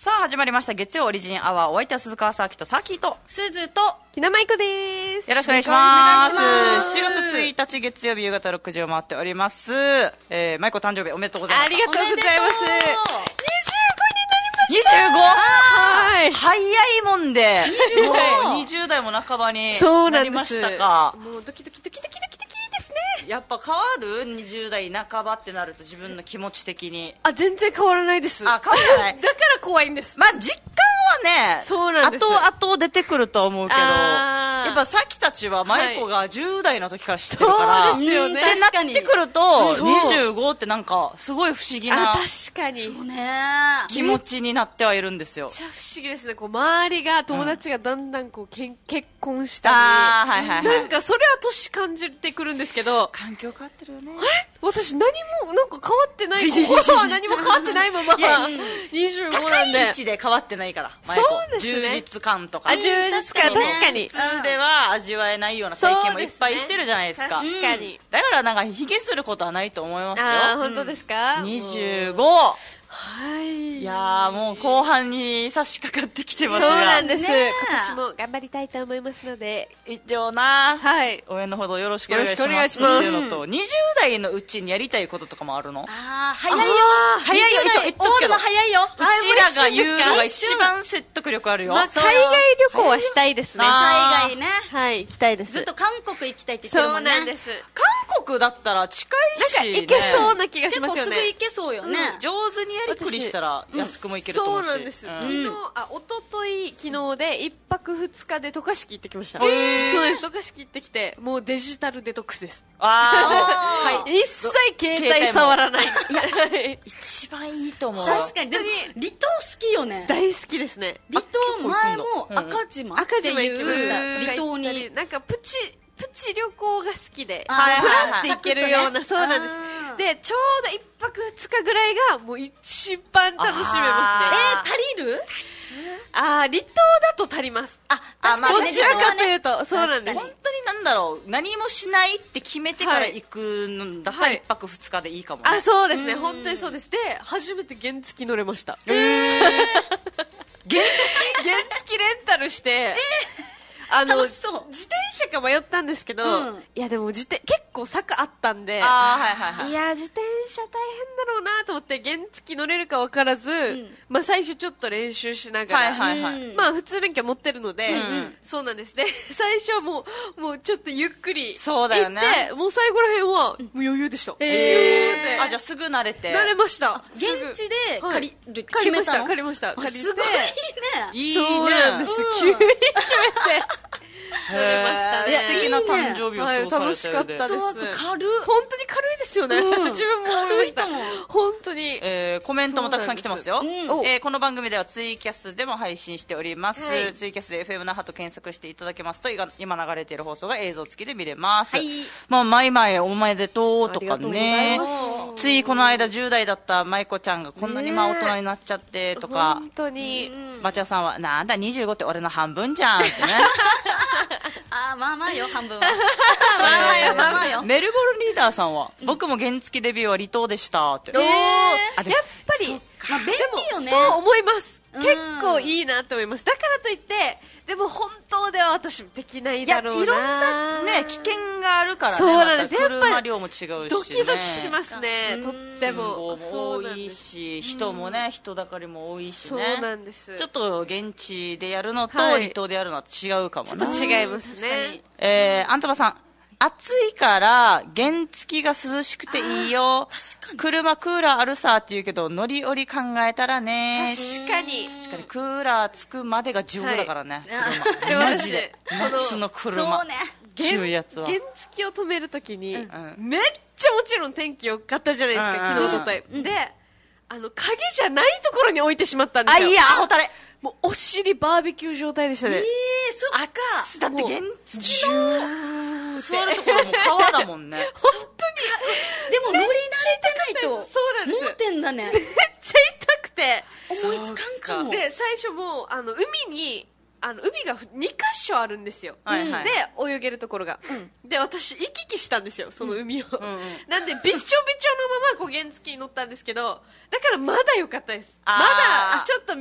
さあ始まりました月曜オリジンアワー。お相手は鈴川サーキとサーキーとすずとひなまいこです。 よろしくお願いします。 お願いします 7月1日月曜日夕方6時を回っております。マイコ誕生日おめでとうございます。 ありがとうございます。 25! はい。 早いもんでもう20代も半ばになりましたか。 もうドキドキドキドキドキドキですね。 やっぱ変わる20代半ばってなると自分の気持ち的に。 あ、全然変わらないです。 あ、変わらないだから怖いんです。 まあ実感はね、 そうなんです。 後々出てくるとは思うけど、 あーやっぱさっきたちはマイコが10代の時から知ってるから、 そうですよね。 ってなってくるとそう 25ってなんかすごい不思議なあ、確かに。 そうね気持ちになってはいるんですよ。 めっちゃ不思議ですね。こう周りが友達がだんだんこう結婚したり、 あーはいはいはいなんかそれは年感じてくるんですけど、 環境変わってるよね。 あれ私何もなんか変わってない。心は何も変わってないままいや 25 高なんで。 い位置で変わってないからマイコ。 そうですね充実感とかあ、充実感、確かに。 普通では味わえないような体験もいっぱいしてるじゃないですか。 確かに。 だからなんかヒゲすることはないと思いますよ。 ああ、本当ですか？ 25。 はい。 いやーもう後半に差し掛かってきてそうますが、 なんです。 ねえ今年も頑張りたいと思いますので。 一応な、 はい。 応援のほどよろしくお願いしますよろしくお願いしってますいうのと、20代のうちにやりたいこととかもあるの？ 早いよ早いよ、一応言っとくけど、 終わるの早いようちらが言うのが一瞬一番説得力あるよ。 まあ、海外旅行はしたいですね。 あ海外ねはい、行きたいです。 ずっと韓国行きたいって言ってるそもねうんなんです。 韓国だったら近いし、ね、 なんか行けそうな気がし結構ますよね。 すぐ行けそうよね上手にやりくりしたら安くも行けると思うし。 そうなんです。 うん昨日、一昨日昨日で一泊二日で渡嘉敷行ってきました。 へーそうです。渡嘉敷行ってきて、もうデジタルデトックスです。 あー、はい。 一切携帯触らない。はい一番いいと思う。 確かにでも離島好きよね大好きですね。 離島前もうんうん赤島赤島って行きました。 いう離島になんかプチ旅行が好きで、 はいフはいはいランス行けるような、 サクッとねそうなんですあー。 で、ちょうど一泊二日ぐらいがもう一番楽しめますね。 足りる離島だと足ります。 あ確かにねどちらかというと、そうなんです本。当になんだろう、何もしないって決めてから行くのだったらはい一泊二日でいいかもね。 あ、そうですね。本当にそうです。で、初めて原付乗れました。 原原付レンタルして、 楽しそう自転車か迷ったんですけど、 うんいやでも結構坂あったんで、 あー、はいはいはい。 いや自転車大変だろうなと思って原付乗れるか分からず、まあ最初ちょっと練習しながら、 はいはいはい。 うんまあ普通免許持ってるので、 んそうなんですね。最初はもうちょっとゆっくりそうだよね行って、もう最後らへんはもう余裕でした。 あ、じゃあすぐ慣れて。 慣れました。 現地で借りるって借りました、 決めたの借りました。借りて。 すごいねいいね。 そうなんです。 うん急に決めて。乗れましたね。 素敵な誕生日を過ごされたようで。 楽しかったです。 と軽っ本当に軽いですよね。自分も思いました。 軽いと思う本当に。 コメントもたくさん来てますよ。 そうなんですこの番組ではツイキャスでも配信しております。 はいツイキャスで FM 那覇と検索していただけますと、今流れている放送が映像付きで見れます。 はいまあ、マイマイおめでとうとかありがとうござねいま。 ついこの間10代だった舞子ちゃんがこんなにまあ大人になっちゃってとか、 本当に。 町屋さんはなんだ25って俺の半分じゃんってね。 まあまあよ半分はまあまあよまあまあよメルボルンリーダーさんは、僕も原付デビューは離島でしたって。あでやっぱり、 まあ便利よねそう思います。 うん結構いいなと思います。だからといって、でも本当では私もできないいや、 だろうな。 いろんなね、危険があるからね。 そうなんですまたやっぱり車量も違うし、ね。 ドキドキしますね。とって信も。 号もそう多いなんですし、人もね、人だかりも多いしそうね。 なんです。 ちょっと現地でやるのと、 はい離島でやるのは違うかもな。 違いますね。 アントバさん。暑いから原付が涼しくていいよ。 確かに車クーラーあるさって言うけど、乗り降り考えたらね。 確かに。 確かにクーラーつくまでが地獄だからね。 で車マジで。 私ね夏の車。 そうね中いやつは。 原付を止めるときに、 んめっちゃもちろん天気良かったじゃないですか、 うん昨日おととい。で、影じゃないところに置いてしまったんですあ、 よ。 いや、ほたれ。 もうお尻バーベキュー状態でしたね。 そっかだって原付もうの座るところも川だもんね。 本でも乗り慣れてないとそうなんです盲点だね当にめっちゃ痛くて。 思いつかんかもで、最初もう、海に、海が2箇所あるんですよ。 はいはいで、泳げるところが。で、私、行き来したんですよ、その海を。 んうんなんで、びっちょびちょのまま、原付に乗ったんですけど、だからまだ良かったです。まあーだ、ちょっと水で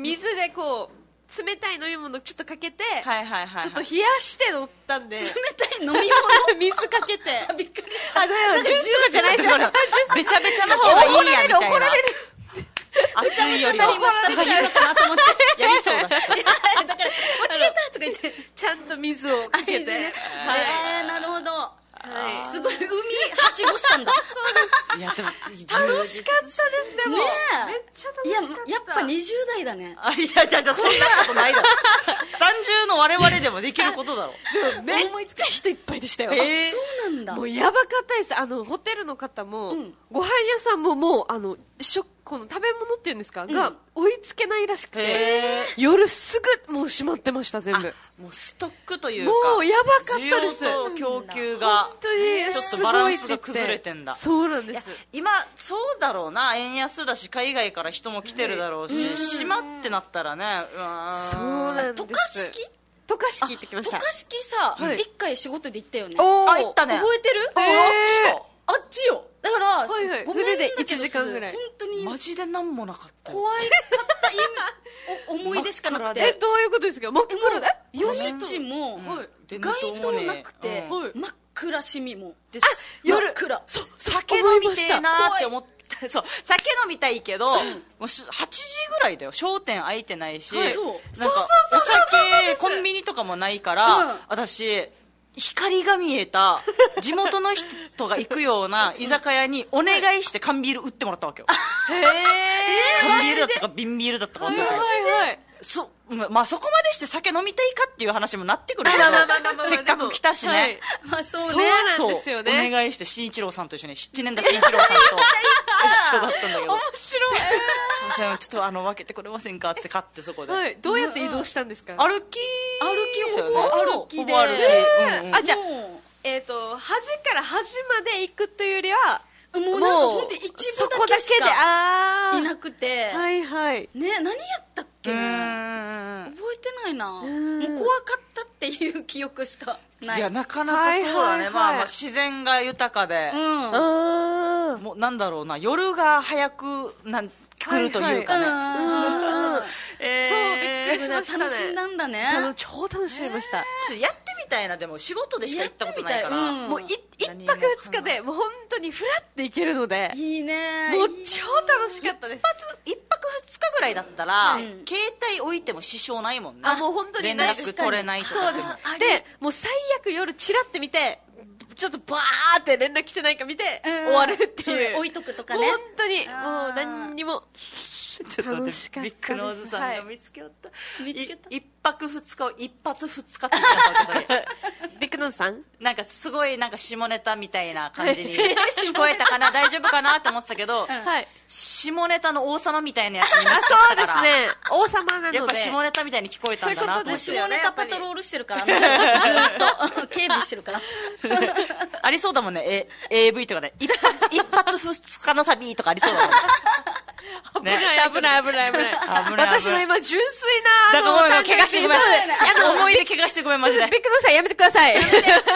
でこう冷たい飲み物ちょっとかけて、 はいはいはい。 ちょっと冷やして乗ったんで、 冷たい飲み物水かけてびっくりした。 ジュースとかじゃないですよ。 べちゃべちゃの方がいいやみたいな。 怒られる。 熱いよりは当たりましたとか言うのかなと思って。 やりそうだし。 だから、間違えたとか言って。 ちゃんと水をかけて。 ねなるほど。 はいすごい、海、はしごしたんだ。 いや、でも、 楽しかったですでも。 ねめっちゃ楽いや、 しかった。 やっぱ20代だね。 あ、いや、じゃそんなことないだろ。30の我々でもできることだろ。 めっちゃ人いっぱいでしたよ。 そうなんだ。 もうやばかったです。ホテルの方も、ご飯屋さんももう、この食べ物っていうんですか、が追いつけないらしくて、夜すぐもう閉まってました、全部。 もうストックというか。 もうやばかったです。 需要と供給が、 本当にちょっとバランスが崩れてんだ。 そうなんです。 今、そうだろうな。円安だし、海外から人も来てるだろうし、島ってなったらね、 そうなんです。 渡嘉敷渡嘉敷行ってきました。 渡嘉敷さ、 はい一回仕事で行ったよね。 あ、行ったね。 覚えてる？ あっちか。 あっちよ。だから、 はいはいごめんだけど船で1時間ぐらい本当にマジでなんもなかったよ。 怖かった思い出しかなくて。 どういうことですか？真っ暗で？ 夜道もはい街灯なくてうんはい真っ暗しみも。 夜真っ暗。 酒飲みてえなーって思ってそう酒飲みたいけど、もう8時ぐらいだよ。商店開いてないし、 そうなんかお酒コンビニとかもないから、私光が見えた地元の人が行くような居酒屋にお願いして缶ビール売ってもらったわけよ。缶ビールだったか瓶ビールだったか忘れたけど、まあそこまでして酒飲みたいかっていう話もなってくるけど、せっかく来たしね。 まあそうね。 そうなんですよね。 お願いして新一郎さんと一緒に七年田新一郎さんと一緒だったんだけど、 面白い。 すいません、ちょっと分けてくれませんかって買って、そこではい。どうやって移動したんですか？ 歩きだよね。 歩きでほぼ歩き。 あ、じゃあも端から端まで行くというよりは、 うなんか本当に一部だけしそこだけで、 かいなくて、 はいはい。 ね、何やったっけな、覚えてないな。もう怖かったっていう記憶しかない。 いや、なかなかそうだね。 はいはいはいまあ自然が豊かで、もうなんだろうな、夜が早く来るというかね。 そう、びっくりしましたね。 楽しんだんだね。 超楽しみました。 ちょっとやってみたいな。でも仕事でしか行ったことないから、 もう一泊二日でもう本当にフラって行けるので、 いいね。 もう超楽しかったです。 一泊二日ぐらいだったら、携帯置いても支障ないもんね。 あ、もう本当に連絡取れないとか。 そうです。で、もう最悪夜チラって見て、ちょっとバーって連絡来てないか見て、終わるっていう。 置いとくとかね。 本当に、もう何にも。 ちょっと待って、ビッグノーズさんが見つけよった。一泊二日を一発二日って言ったわけ。 ビッグノーズさんなんかすごいなんか下ネタみたいな感じに聞こえたかな、大丈夫かなって思ってたけど、下ネタの王様みたいなやつになっちゃったから、 そうですね、王様なのでやっぱ下ネタみたいに聞こえたんだなと思って。 下ネタパトロールしてるから、ずっと警備してるから。 ありそうだもんね、AV とかで一発二日の旅とかありそうだもんね。 危ない。私の今純粋なだからごめん、怪我してごめん。思い出怪我してごめん、マジで。 ビッグノーズさんやめてください。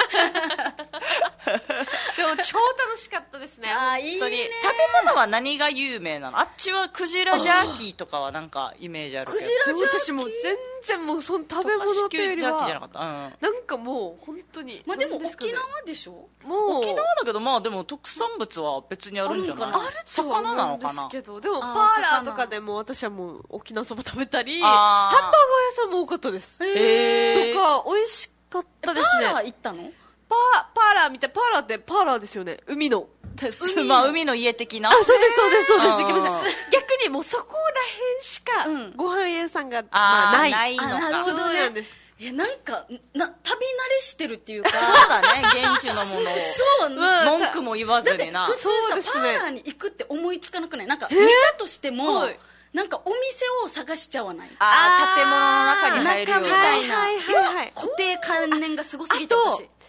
でも超楽しかったですね。本当に。 いいね。 食べ物は何が有名なの？あっちはクジラジャーキーとかはなんかイメージあるけど。 クジラジャーキー私も全然もうその食べ物というよりジャーキーじゃなはかった。 なんかもう本当に。 まあでもなんすかね沖縄でしょ？ もう沖縄だけど、まあでも特産物は別にあるんじゃない？ あるんかなあるとは魚な思うんでのかな？ すけど、でもパあーーラーとかでも私はもう沖縄そば食べたり、 あーハンバーガー屋さんも多かったです。 へーとか美味しかったですね。 パーラー行ったの？ パーラー見て、パーラーってパーラーですよね。海の。 まあ海の家的な。 あ、そうです。 あー行きました。逆にもうそこら辺しかご飯屋さんが、 あーまあない。 ないのか。 なるほどねそうなんです。 なんか旅慣れしてるっていうか。 そうだね、現地のものを。 そう、 文句も言わずにな。 普通そうですねさパーラーに行くって思いつかなくない？なんか見たとしても、 はいなんかお店を探しちゃわない？ あー、建物の中に入るような。 中みたいな。 はい。 固定観念がすごすぎてあと私。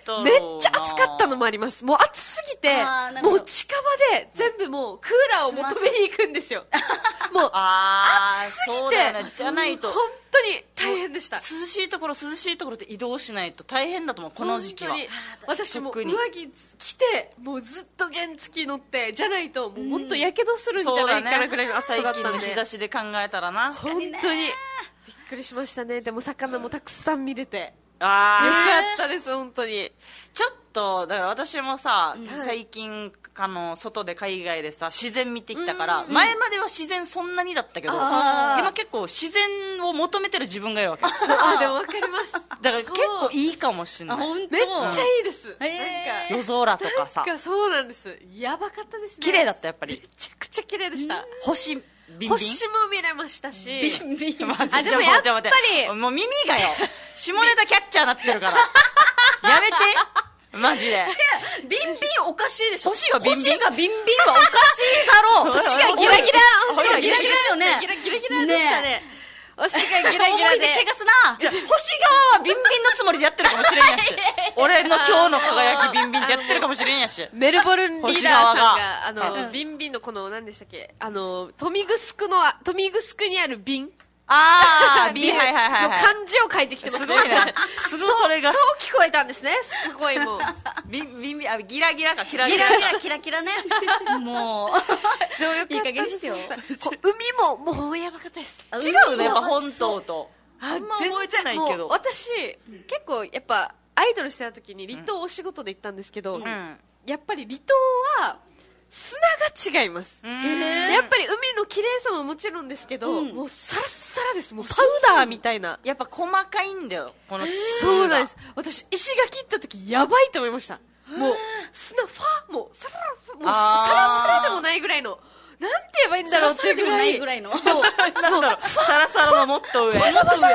とめっちゃ暑かったのもあります。もう暑すぎてもう近場で全部もうクーラーを求めに行くんですよ。もう暑すぎて、 そうだよね、じゃないと本当に大変でした。 涼しいところって移動しないと大変だと思う、この時期は。 私も上着着てもうずっと原付乗って、じゃないともう本当やけどするんじゃないかなくらいの暑さだったんで、 最近の日差しで考えたらな、 本当にびっくりしましたね。でも魚もたくさん見れてよあかったです、本当に。 ちょっとだから私もさ、最近外で海外でさ自然見てきたから、前までは自然そんなにだったけど、今結構自然を求めてる自分がいるわけでも分かります。 だから結構いいかもしれない。 めっちゃいいです。なんか夜空とかさ、 そうなんです、やばかったですね。 綺麗だった、やっぱりめちゃくちゃ綺麗でした。 星ビンビン、 星も見れましたし、 ビンビン、 でもやっぱりもう耳がよ下ネタキャッチャーなってるからやめてマジで。 ビンビンおかしいでしょ。 星がビンビンはおかしいだろう。 星がギラギラ、 星がギラギラよね。 ギラギラでしたね。星がギラギラで。 思い出怪我すな。 星側はビンビンのつもりでやってるかもしれんやし俺の今日の輝きビンビンってやってるかもしれんやし。 メルボルンリーダーさんがビンビンのこの何でしたっけ、豊見城にあるビン、 ビン、はいはいはい、 漢字を書いてきてますね。 すごいね。すごい、それがそう聞こえたんですね。すごいもうビンビン、ギラギラか、キラギギララキラキラね。もうでもよかったいい加減にしてよ。 海ももうやばかったです。 違うね、やっぱ本島とあんま覚えてないけど。 もう私結構やっぱアイドルしてた時に離島お仕事で行ったんですけど、やっぱり離島は砂が違います。やっぱり海の綺麗さももちろんですけど、もうサラッサラです。もうパウダーみたいな。 やっぱ細かいんだよ、このそうなんです。私石垣行った時やばいと思いました。もう砂もうサラサラでもないぐらいの、なんて言えばいいんだろうっていうぐらい、 ぐらいの。 なんだろう、サラサラのもっと上、 バサバサファラファラ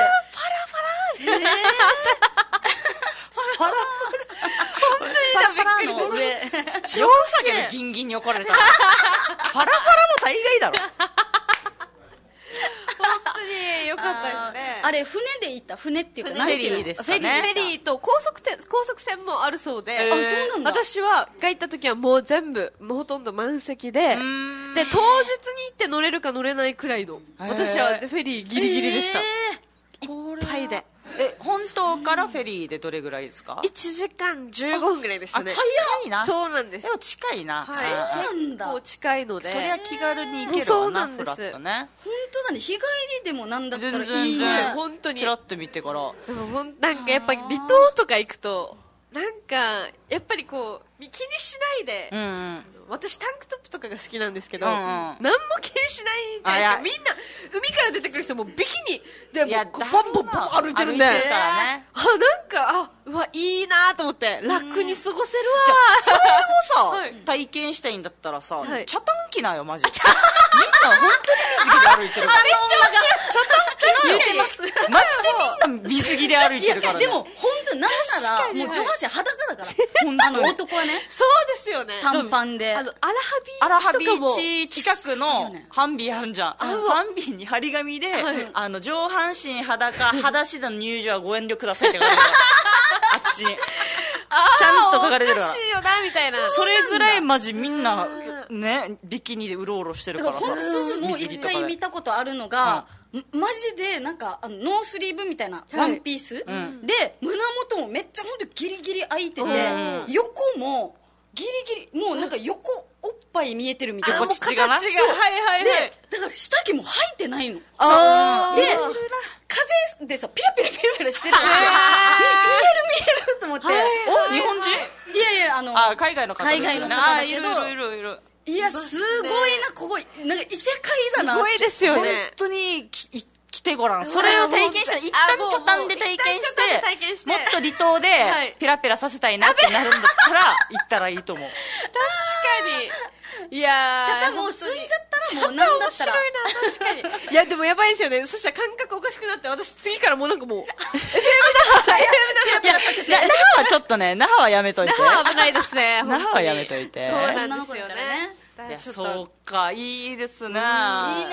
パラパラの上。 超酒がギンギンに怒られたパラパラも大概だろ。 本当に良かったですね。 あれ船で行った、船っていうかフェリーですかね。 フェリーと高速船もあるそうで、 そうなんだ。 私が行った時はもう全部もうほとんど満席で、当日に行って乗れるか乗れないくらいの、私はフェリーギリギリでした。いっぱいで。 本島からフェリーでどれぐらいですか ？1時間15分ぐらいでしたね。 早いな。 そうなんです。 でも近いな。 はい。 そうなんだ。 結構近いので。 そりゃ気軽に行けるそうわな、 なんです。 フラッとね。 本当だね。日帰りでもなんだったらいい全然ね。 本当に。 チラッと見てから。 でもなんかやっぱ離島とか行くと、なんかやっぱりこう気にしないで、私タンクトップとかが好きなんですけど、何も気にしないじゃないですか。みんな海から出てくる人もビキニでもボンボンボン歩いてるんで、なんかうわいいなと思って楽に過ごせるわ。 それをさ体験したいんだったらさ、茶タンキなよマジで。みんな本当に水着で歩いてるから。 めっちゃ面白い。 茶タンキなよ。 言ってます。 マジでみんな水着で歩いてるからね。 でも本当なんならもう上半身裸だから。男はね。 そうですよね。 短パンで。 アラハビーチ近くのハンビーあるんじゃん。ハンビーに張り紙で、上半身裸、裸足での入場はご遠慮くださいって書かれてる。あっちに。ちゃんと書かれてるから。 おかしいよな、みたいな。 それぐらいマジみんな、ね、ビキニでうろうろしてるからさ。 本当もう一回見たことあるのが、マジでなんかノースリーブみたいなワンピースで、胸元もめっちゃ本当ギリギリ開いてて、横もギリギリもうなんか横おっぱい見えてるみたいな。 横乳がな。 はいはいはい。 でだから下着も履いてないの。で風でさピラピラピラピラしてるから見えると思って。 日本人？ いやいや海外の方ですよね。 海外の方だけどいる。 いやすごいな、ここなんか異世界だな。 すごいですよね。 本当に来てごらん。それを体験したら一旦ちょっとで体験してもっと離島でピラピラさせたいなってなるんだったら行ったらいいと思う。 確かに。いやー、もう住んじゃったらもうなんだったら面白いな。確かに。いやでもやばいですよね。そしたら感覚おかしくなって、私次からもうなんかもう FM 那覇はちょっとね、那覇はやめといて。 那覇は危ないですね。 那覇はやめといて。 そうなんですよね。 いや、そうか、いいですね。 いいね。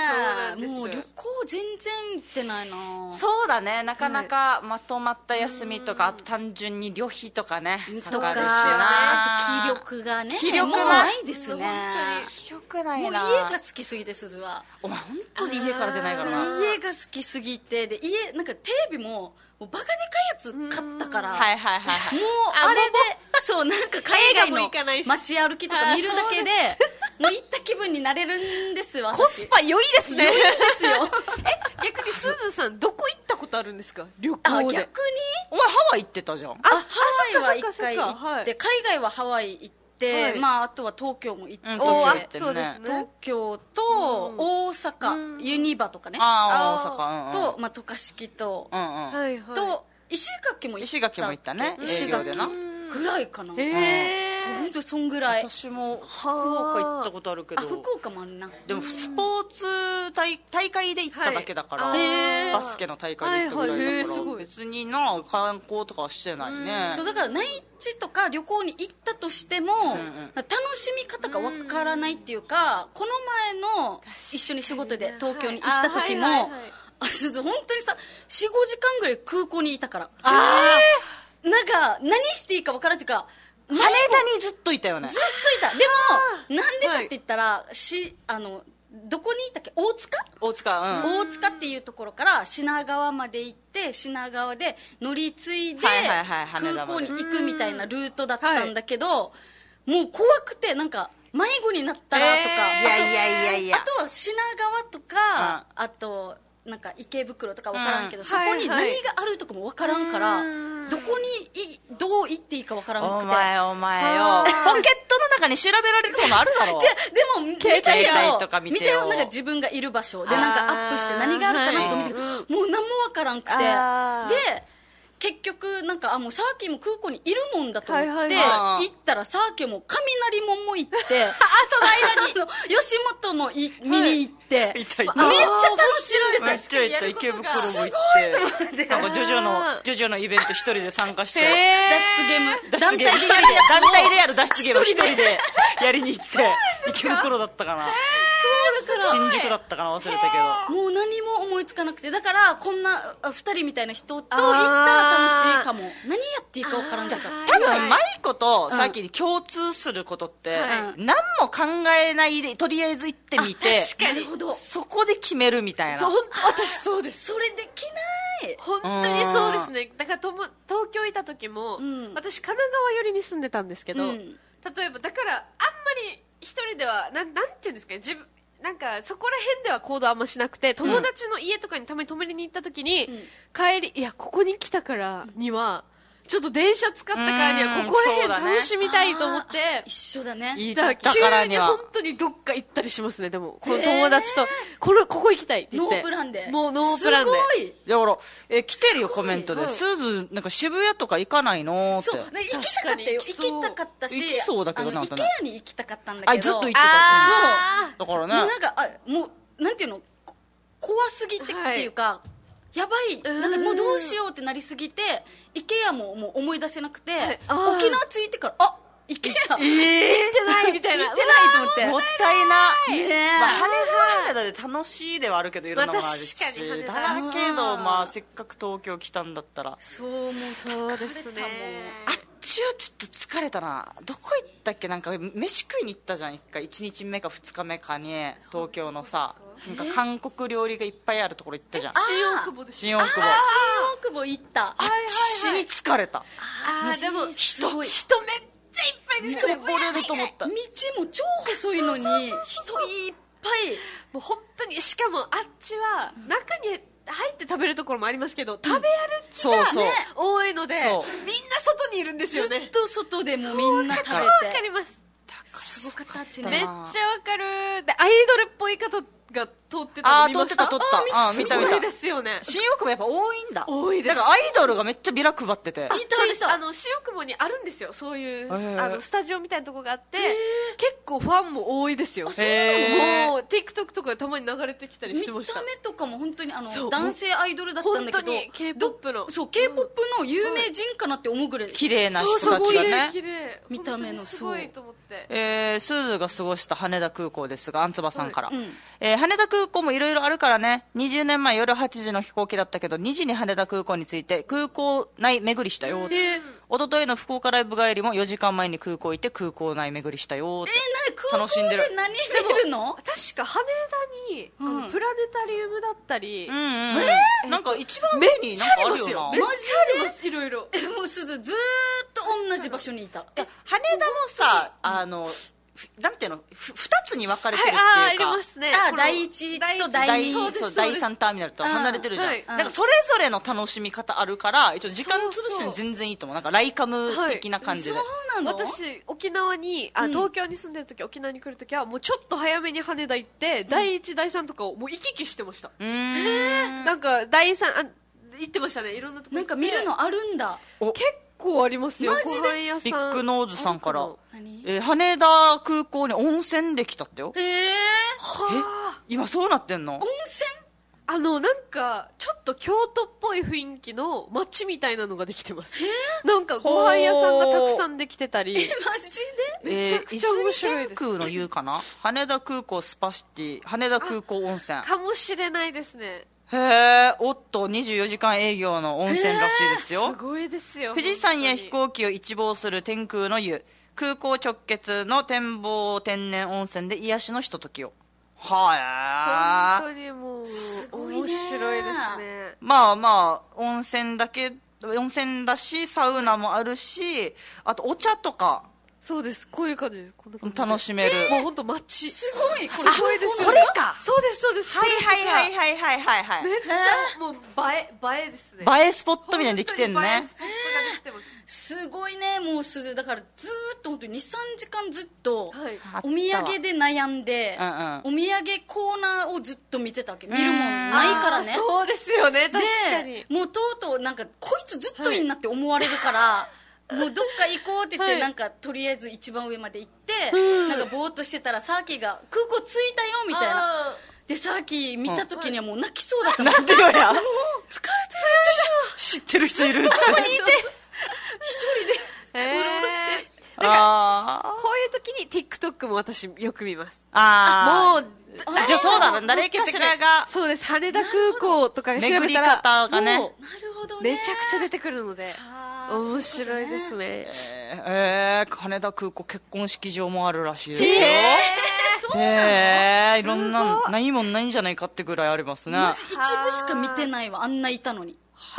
なんです。 もう旅行全然行ってないな。 そうだね、なかなかまとまった休みとか、あと単純に旅費とかねとか、 かかるしな。 あと気力がね、 気力もうないですね。 気力ないもうな。 家が好きすぎて、鈴はお前本当に家から出ないからな。 家が好きすぎて、で家なんかテレビもバカでかいやつ買ったから、 はいはいはいはい。 もうあれでそうなんか海外の映画も行かないし街歩きとか見るだけでもう行った気分になれるんですわ。 コスパ良いですね。 良いんですよ。 逆にすずさんどこ行ったことあるんですか、旅行で。 あ、逆にお前ハワイ行ってたじゃん。 ハワイは一回そっかそっか行って、 はい海外はハワイ行って、 はいまああとは東京も行って、 うんおー、あ東京行ってんねそうです東ね。 京と大阪、ユニバとかね、 ああ、大阪。うんうん。 と、まあ、渡嘉敷と、 うんうん。 はいはい。 と石垣も行った石垣も行ったね、 石営業でな。 ぐらいかな、 へほんとそんぐらい。 私も福岡行ったことあるけあ、 ど、 福岡もあるな。 でもスポーツ大会で行っただけだから、 はいへーバスケの大会で行ったぐらいだから、 はいはいへーすごい別にな観光とかはしてないね。 そうだから内地とか旅行に行ったとしても、楽しみ方がわからないっていうか、この前の一緒に仕事で東京に行った時も、 はいあはいはいはいちょっと本当にさ 4,5 時間ぐらい空港にいたから、 あなんか何していいかわからんっていうか、 ー、羽田にずっといたよね。 ずっといた。でもなんでかって言ったら、どこにいたっけ、大塚、 大塚、うん。 大塚っていうところから品川まで行って、品川で乗り継いではいはいはい羽田まで空港に行くみたいなルートだったんだけど、もう怖くて、なんか迷子になったらとか、 いやいやいやいやあとは品川とか、あとなんか池袋とか分からんけど、そこに何があるとかも分からんから、どこにどう行っていいか分からんくて、 お前よ、ポケットの中に調べられるものあるだろ。 じゃあでも見た携帯よとか見てよ見たよ、なんか自分がいる場所でなんかアップして何があるかなとか見て、もう何も分からんくて、で結局なんかもうサーキーも空港にいるもんだと思って、 はいはい行ったらサーキーも雷門も行ってその間に吉本も見に行って、 いたいためっちゃ楽しんでた。 めっちゃ行った、池袋も行って、なんかジョジョのイベント一人で参加して、 脱出ゲーム一人で団体でやる脱出ゲームを一人でやりに行って、池袋だったかな、新宿だったかな、忘れたけど。 もう何も思いつかなくて、だからこんな2人みたいな人と行ったら楽しいかも。何やっていいか分からんじゃった。 多分マイコとさっきに共通することって、何も考えないでとりあえず行ってみて、 なるほど、 そこで決めるみたいな。 そう、私そうです。 それできない。 本当にそうですね。だから東京いた時も、私神奈川寄りに住んでたんですけど、例えばだからあんまり一人ではなんていうんですかね、なんかそこら辺では行動あんましなくて、友達の家とかにたまに泊まりに行った時に、帰りいやここに来たからには、ちょっと電車使ったからにはここら辺楽しみたいと思って、 一緒だね。 だから急に本当にどっか行ったりしますね。でもこの友達とここ行きたいって言って、 ノープランで、 もうノープランで。 すごい。 だから来てるよコメントで、スーズなんか渋谷とか行かないのって。 そうで行きたかったよ、行きたかったし、 行きそうだけどなんかね、 IKEA に行きたかったんだけど、 ずっと行ってた。そうだからね、 もうなんかもうなんていうの、怖すぎてっていうか、やばい、なんかもうどうしようってなりすぎて、IKEA ももう思い出せなくて、沖縄着いてからIKEA 行ってないみたいな、行ってないと思って、 もったいな。 ね、 まあ羽田は羽田で楽しいではあるけど、いろんなものあるし、だけどまあせっかく東京来たんだったら、 そうもう疲れたもん。 あっちはちょっと疲れたな。どこ行ったっけ、なんか飯食いに行ったじゃん、1日目か2日目かに東京のさ、なんか韓国料理がいっぱいあるところ行ったじゃん。 新大久保です。 新大久保。 新大久保行った。 あっちに疲れた。 でも人めっちゃいっぱいで、 しかも溺れると思った。 道も超細いのに人いっぱい。 もう本当に、しかもあっちは中に入って食べるところもありますけど、食べ歩きが多いので、みんな外にいるんですよね。 ずっと外でもみんな食べて。 わかります。 すごかった。 めっちゃわかる。でアイドルっぽい方が通ってたの見ました。 通った見た見た。ですよね。 新大久保やっぱ多いんだ。 多いです。 だからアイドルがめっちゃビラ配ってて。 そうです。新大久保にあるんですよ。そういうスタジオみたいなとこがあって、結構ファンも多いですよ。 そうなの？もう TikTok とかでたまに流れてきたりしてました。 見た目とかも本当に男性アイドルだったんだけど、 本当に K-POP の、 そう K-POP の有名人かなって思うぐらい綺麗な人たちがね。 綺麗。 見た目のすごいと思って。 スーズが過ごした羽田空港ですが、アンツバさんから、 羽田空港もいろいろあるからね。20年前夜8時の飛行機だったけど、2時に羽田空港に着いて空港内巡りしたよ。一昨日の福岡ライブ帰りも4時間前に空港行って空港内巡りしたよ。 空港で何見るの？ 確か羽田に、プラネタリウムだったり、 なんか一番上になんかあるよな。 めっちゃあります、いろいろ。 もうずーっと同じ場所にいた。 羽田もさ、なんていうの、二つに分かれてるっていうか、 ありますね。 第一と第二、 第3ターミナルと離れてるじゃん。なんかそれぞれの楽しみ方あるから、一応時間潰すに全然いいと思う。なんかライカム的な感じで。 そうなの？ 私、沖縄に、東京に住んでる時、沖縄に来る時は、もうちょっと早めに羽田行って、第1、第3とかをもう行き来してました。なんか、第3、行ってましたね、いろんなとこなんか見るのあるんだ。 結構ありますよ。 マジで？ ビッグノーズさんから、 何？ 羽田空港に温泉できたってよ。 は今そうなってんの？ 温泉？ なんか、ちょっと京都っぽい雰囲気の街みたいなのができてます。なんか、ご飯屋さんがたくさんできてたり。 マジで？ めちゃくちゃ面白いです。 天空の言うかな？羽田空港スパシティ、羽田空港温泉。 かもしれないですね。 へえ、おっと、24時間営業の温泉らしいですよ。 すごいですよ。 富士山や飛行機を一望する天空の湯、空港直結の展望天然温泉で癒しのひとときを。は本当にもう、面白いですね。 まあまあ、温泉だし、サウナもあるし、あとお茶とか。 そうです。こういう感じです。こんな感じで楽しめる。 もう本当街。 すごい。 すごいですよ。 これか。 そうです、そうです。 はいはいはいはいはいはい。 めっちゃ、もう映えですね。 映えスポットみたいにできてんね。 映えスポットができてます。 すごいね。もうだからずーっと本当に2、3時間ずっと、 はい、 お土産で悩んで、お土産コーナーをずっと見てたわけ。見るもんないからね。 そうですよね、確かに。 もうとうとうなんか、こいつずっといんなって思われるから、もうどっか行こうって言って、なんかとりあえず一番上まで行って、なんかぼーっとしてたらサーキーが空港着いたよみたいな。でサーキー見た時にはもう泣きそうだった。 なんでよや。 もう疲れてる知ってる人いる。ここにいて一人でうろうろして。 こういう時に TikTok も私よく見ます。 もうじゃあそうだな、誰かしらが。 そうです、羽田空港とか調べたら巡り方がね、 なるほどね。 めちゃくちゃ出てくるので面白いですね。 羽田空港結婚式場もあるらしいですよ。いろんなないもんないんじゃないかってぐらいありますね。 マジ一部しか見てないわ、あんないたのに。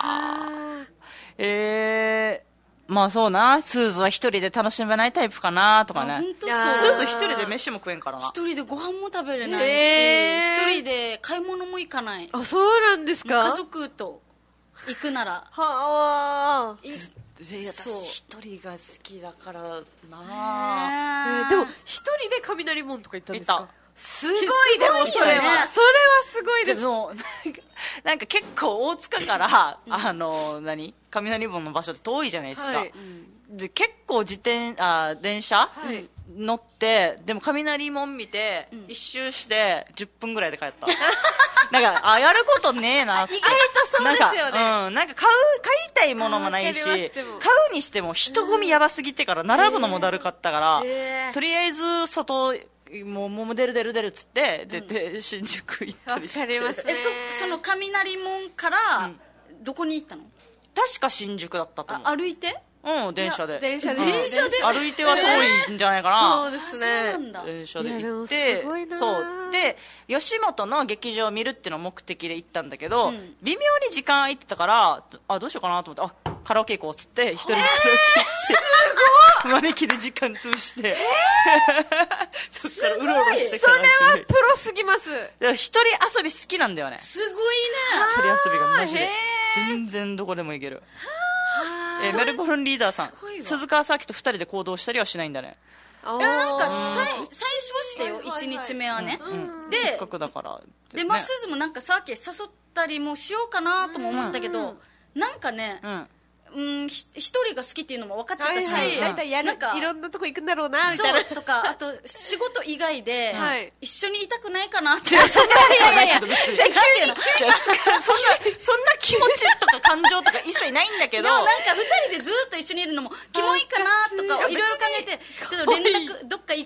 まあそうな、スーズは一人で楽しめないタイプかなとかね。 本当スーズ一人で飯も食えんからな。 一人でご飯も食べれないし、一人で買い物も行かない。 あ、そうなんですか？ 家族と行くなら。 はあ。 私一人が好きだからな。 でも一人で雷門とか行ったんですか？ すごい。 でもそれはすごいです。 でもなんか結構大塚から雷門の場所って遠いじゃないですか。で結構電車乗ってでも雷門見て一周して10分ぐらいで帰った。なんかやることねえなって。 意外とそうですよね。 なんか買いたいものもないし、買うにしても人混みやばすぎてから並ぶのもだるかったから、とりあえず外もう出るっつって出て新宿行ったりして。 わかりますね。 その雷門からどこに行ったの？ 確か新宿だったと思う。 歩いて？ 電車で。 電車で。 歩いては遠いんじゃないかな。 そうですね。 電車で行って、そうで吉本の劇場を見るっていうのを目的で行ったんだけど、微妙に時間空いてたからどうしようかなと思ってカラオケ行こうっつって一人でカラオケ行って招きで時間潰してそっからうろうろしてから。 それはプロすぎます。 一人遊び好きなんだよね。 すごいね。 一人遊びがマジで全然どこでも行ける。メルボルンリーダーさん、鈴川サーキと2人で行動したりはしないんだね。 なんか最初はしたよ、1日目はね。 せっかくだからで、まあすずもなんかサーキ誘ったりもしようかなとも思ったけど、なんかね、一人が好きっていうのも分かってたし、 大体いろんなとこ行くんだろうなみたいな。 そうとか、あと仕事以外で一緒にいたくないかなって。 そんな気持ちとか感情とか一切ないんだけど、 でもなんか2人でずっと一緒にいるのもキモいかなとかいろいろ考えて、ちょっと連絡どっか行くとか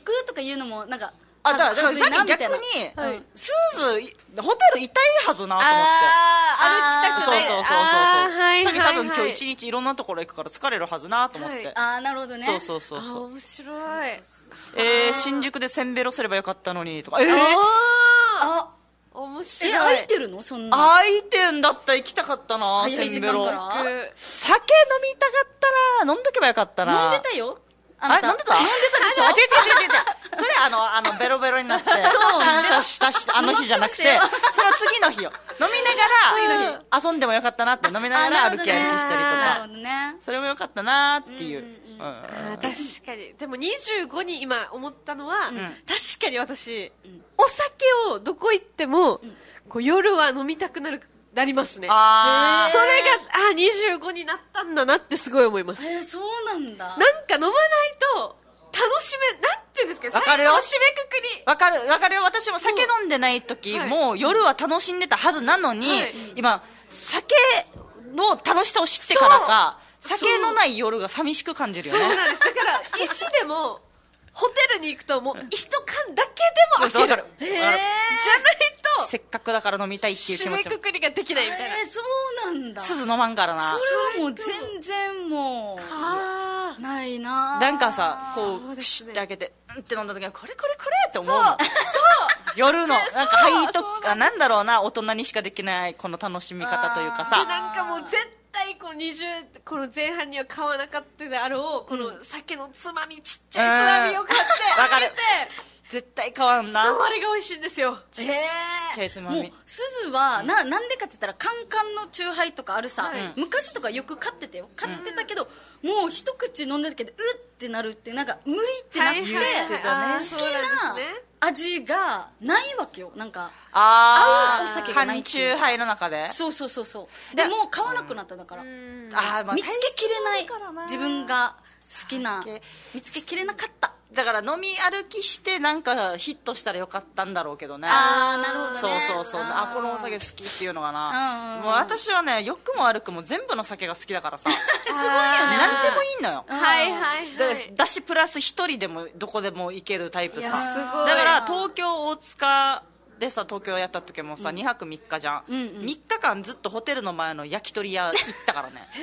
言うのもなんかだからさっはずいなき逆に、 はいスーズホテルいたいはずなと思って歩きたくない。 そうはいさっき多分今はい日一日いろんなところ行くから疲れるはずなと思って、 はいなるほどね。 そう面白い。 新宿でせんべろすればよかったのにとかあ面白い。 空いてるのそんな。 空いてんだったら行きたかったな早い時せんべろ間から酒飲みたかったな飲んどけばよかったな飲んでたよ。 飲んでた飲んでたでしょ。 違うそれベロベロになって感謝したあの日じゃなくてその次の日よ飲みながら遊んでもよかったなって飲みながら歩き歩きしたりとなるかほどね。 それもよかったなっていう確かに。でも25に今思ったのは、確かに私、お酒をどこ行っても、こう夜は飲みたくなりますね。それが、25になったんだなってすごい思います。 そうなんだ。 なんか飲まないと、楽しめ、なんていうんですか、 わかるよ最後の締めくくり。 わかるよ私も酒飲んでない時はいもう夜は楽しんでたはずなのにはい今酒の楽しさを知ってからか酒のない夜が寂しく感じるよねそうなんです。だから、石でも、ホテルに行くともう一缶だけでも開ける。 わかるじゃないと、 せっかくだから飲みたいっていう気締め持ちもくくりができないみたいな。 そうなんだ。そすず飲まんからなれはもう全然もあう、ないな。 なんかさこそうですねうプシュって開けてって飲んだ時にこれって思うの夜のなんかハイとかなんだろうな大人にしかできないこの楽しみ方というかでさなんかもう絶対この前半には買わなかったであろうこの酒のつまみちっちゃいつまみを買ってわかる開けて絶対変わんなそうあれが美味しいんですよ。 ちっちゃいつまもうみすずはなんでかって言ったらカンカンのチューハイとかあるさ、 はい昔とかよく買ってたよ買ってたけど、もう一口飲んだだけでうってなるってなんか無理ってなって、 はいはいはいあーそう好きなんなですね味がないわけよ。なんかあ合うお酒がないっていう缶チューハイの中でそうでもう買わなくなっただから、 まあ見つけきれない大好きだからな自分が好きな酒見つけきれなかった。 だから飲み歩きしてなんかヒットしたらよかったんだろうけどねなるほどね。 そうこのお酒好きっていうのがなうんもう私はね良くも悪くも全部の酒が好きだからさすごいよね。 何でもいいのよはいはいはでい。 だしプラス一人でもどこでも行けるタイプいやさすごいだから東京大塚でさ東京やった時もさ、2泊3日じゃん、3日間ずっとホテルの前の焼き鳥屋行ったからね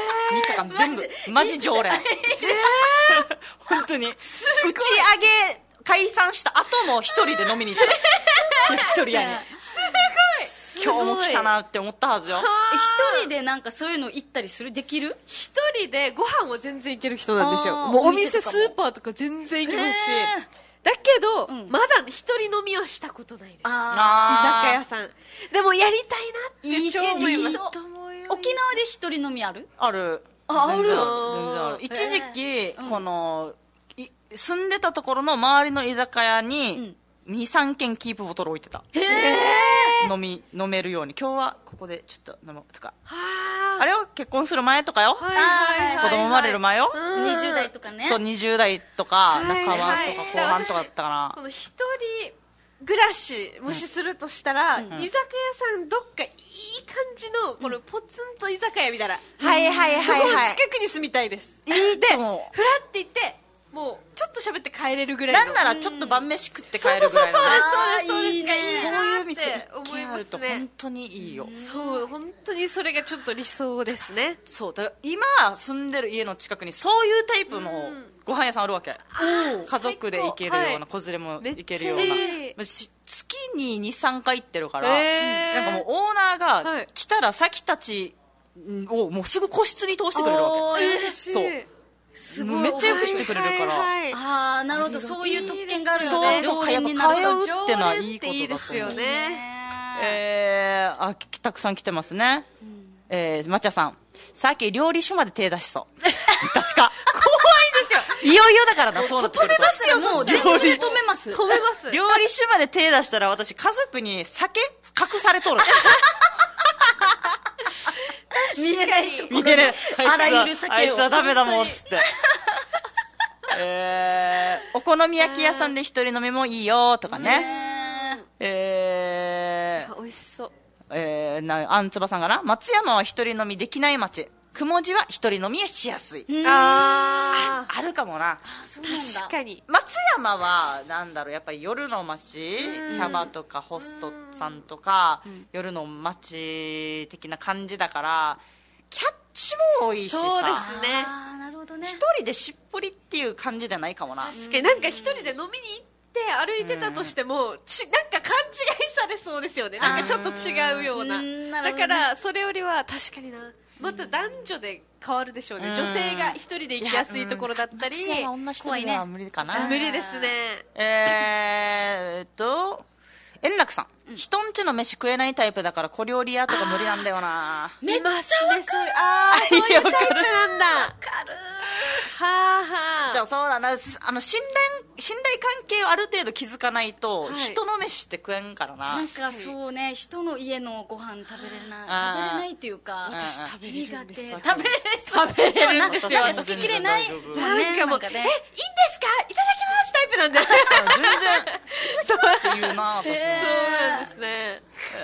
3日間全部マジ常連本当に打ち上げ解散した後も一人で飲みに行った焼き鳥屋に今日も来たなって思ったはずよ一人でなんかそういうの行ったりするできる？ 一人でご飯は全然行ける人なんですよ。 あーもうお店お店とかもスーパーとか全然行けますしへーだけど、まだ一人飲みはしたことないです。居あ酒屋さんでもやりたいなって超思います。 いいと沖縄で一人飲みある？ あるあ全然ある全然ある一時期、この住んでたところの周りの居酒屋に、23軒キープボトル置いてた飲めるように今日はここでちょっと飲むとかはあれよ結婚する前とかよ、 はいはいはい子供生まれる前よ、 20代とかね。 そう20代とかはい半ばとかはい後半とかだったかな、 この一人暮らしもしするとしたら、居酒屋さんどっかいい感じのこのポツンと居酒屋みたいな、 はいはいはいここのはい近くに住みたいですいいでと思うフラって行ってもうちょっと喋って帰れるぐらいのなんならちょっと晩飯食って帰そうそうそうそうるぐらいのねですそうですいいねそういう店って一軒あ思いますねると本当にいいよ、 そう本当にそれがちょっと理想ですね。 そうだから今住んでる家の近くにそういうタイプのご飯屋さんあるわけ、家族で行けるような、 はい子連れも行けるようめっちゃいいな月に23回行ってるから、 へーなんかもうオーナーがはい来たら先たちをもうすぐ個室に通してくれるわけ優しいそうすごいめっちゃよくしてくれるから、 はいはいはいああなるほどそういう特権があるそうのでそう常連になるとやっぱ通うってのはいいことだと思う常連っていいですよね。 たくさん来てますね、まっちゃさんさっき料理酒まで手出しそう出すか怖いですよいよいよだからなそうなってくると止めますよもう全部で止めます止めます料理酒まで手出したら私家族に酒隠されとる見えないところ見えねえあらゆる酒をあいつはダメだもんっつってお好み焼き屋さんで一人飲みもいいよとかね美味しそう。 あんつばさんがな松山は一人飲みできない街くもじは一人飲みしやすい。 あるかもな。 そうなんだ。 確かに。 松山はなんだろう、やっぱり夜の街、キャバとかホストさんとか、夜の街的な感じだからキャッチも多いしさ。 そうですね。 なるほどね。 一人でしっぽりっていう感じじゃないかもな。 確かになんか一人で飲みに行って歩いてたとしても、なんか勘違いされそうですよね。なんかちょっと違うような。だからそれよりは確かにな。また男女で変わるでしょうね。女性が一人で行きやすいところだったり。 女一人は無理かな。 無理ですね。 円楽さん、人んちの飯食えないタイプだから小料理屋とか無理なんだよな。 めっちゃわかる。 そういうタイプなんだ。 わかる。 はあはあ。 じゃあそうだな、信頼関係をある程度築かないと、人の飯って食えんからな。 なんかそうね、人の家のご飯食べれないっていうか、 私食べれるんです。 食べれるんですよ。好き嫌いない。 なんかもう、いいんですかいただきますタイプなんで。 全然そういうな、私も。 そうなんですね。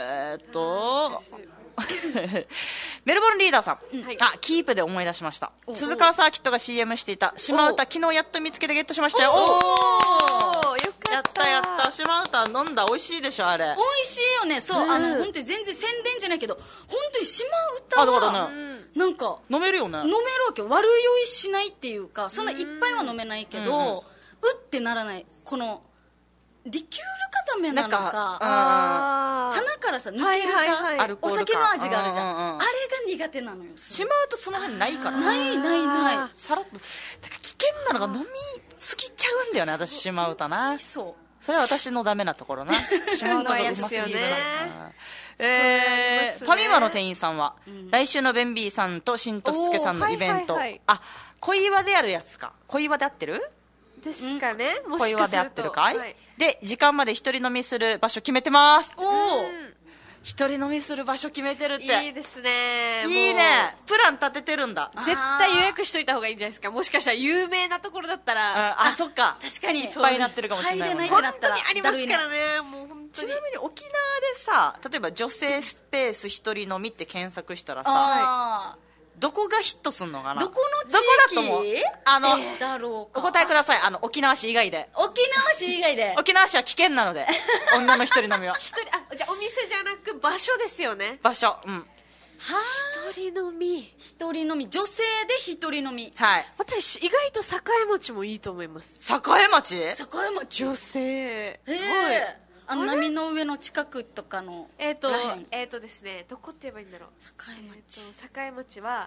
メルボルンリーダーさん、 はい、 キープで思い出しました。鈴川サーキットが CM していた島唄、昨日やっと見つけてゲットしましたよ。おー、よかった。やった島唄飲んだ。美味しいでしょあれ。 美味しいよね。そう、本当に全然宣伝じゃないけど、本当に島唄はなんか飲めるよね。 飲めるわけよ。悪酔いしないっていうか、そんないっぱいは飲めないけど、うってならない。このリキュール固めなのか、鼻からさ抜けるさ、お酒の味があるじゃん。あれが苦手なのよ。 島唄その辺ないから。 ないさらっと。だから危険なのが飲みすぎちゃうんだよね、私島唄な。それは私のダメなところな。島唄がうますぎるな。ファミマの店員さんは、来週のベンビーさんとしんとすけさんのイベント、小岩でやるやつか。小岩で合ってるですかね。も小岩で合ってるかい、で、時間まで一人飲みする場所決めてます。一人飲みする場所決めてるって。 いいですね。 いいね。プラン立ててるんだ。 絶対予約しといた方がいいんじゃないですか。もしかしたら有名なところだったら。 そっか。 確かに。 いっぱいになってるかもしれないもんね。 本当にありますからね。もう本当に。 ちなみに沖縄でさ、例えば女性スペース一人飲みって検索したらさ、どこがヒットすんのかな。 どこの地域だと思う。 だろうか。 お答えください。沖縄市以外で。 沖縄市以外で。 沖縄市は危険なので、女の一人飲みは。 じゃあお店じゃなく場所ですよね。 場所。 一人飲み。 一人飲み。女性で一人飲み。 はい。 私意外と栄町もいいと思います。 栄町？ 栄町。 女性。 波の上の近くとかのですね、どこって言えばいいんだろう。栄町は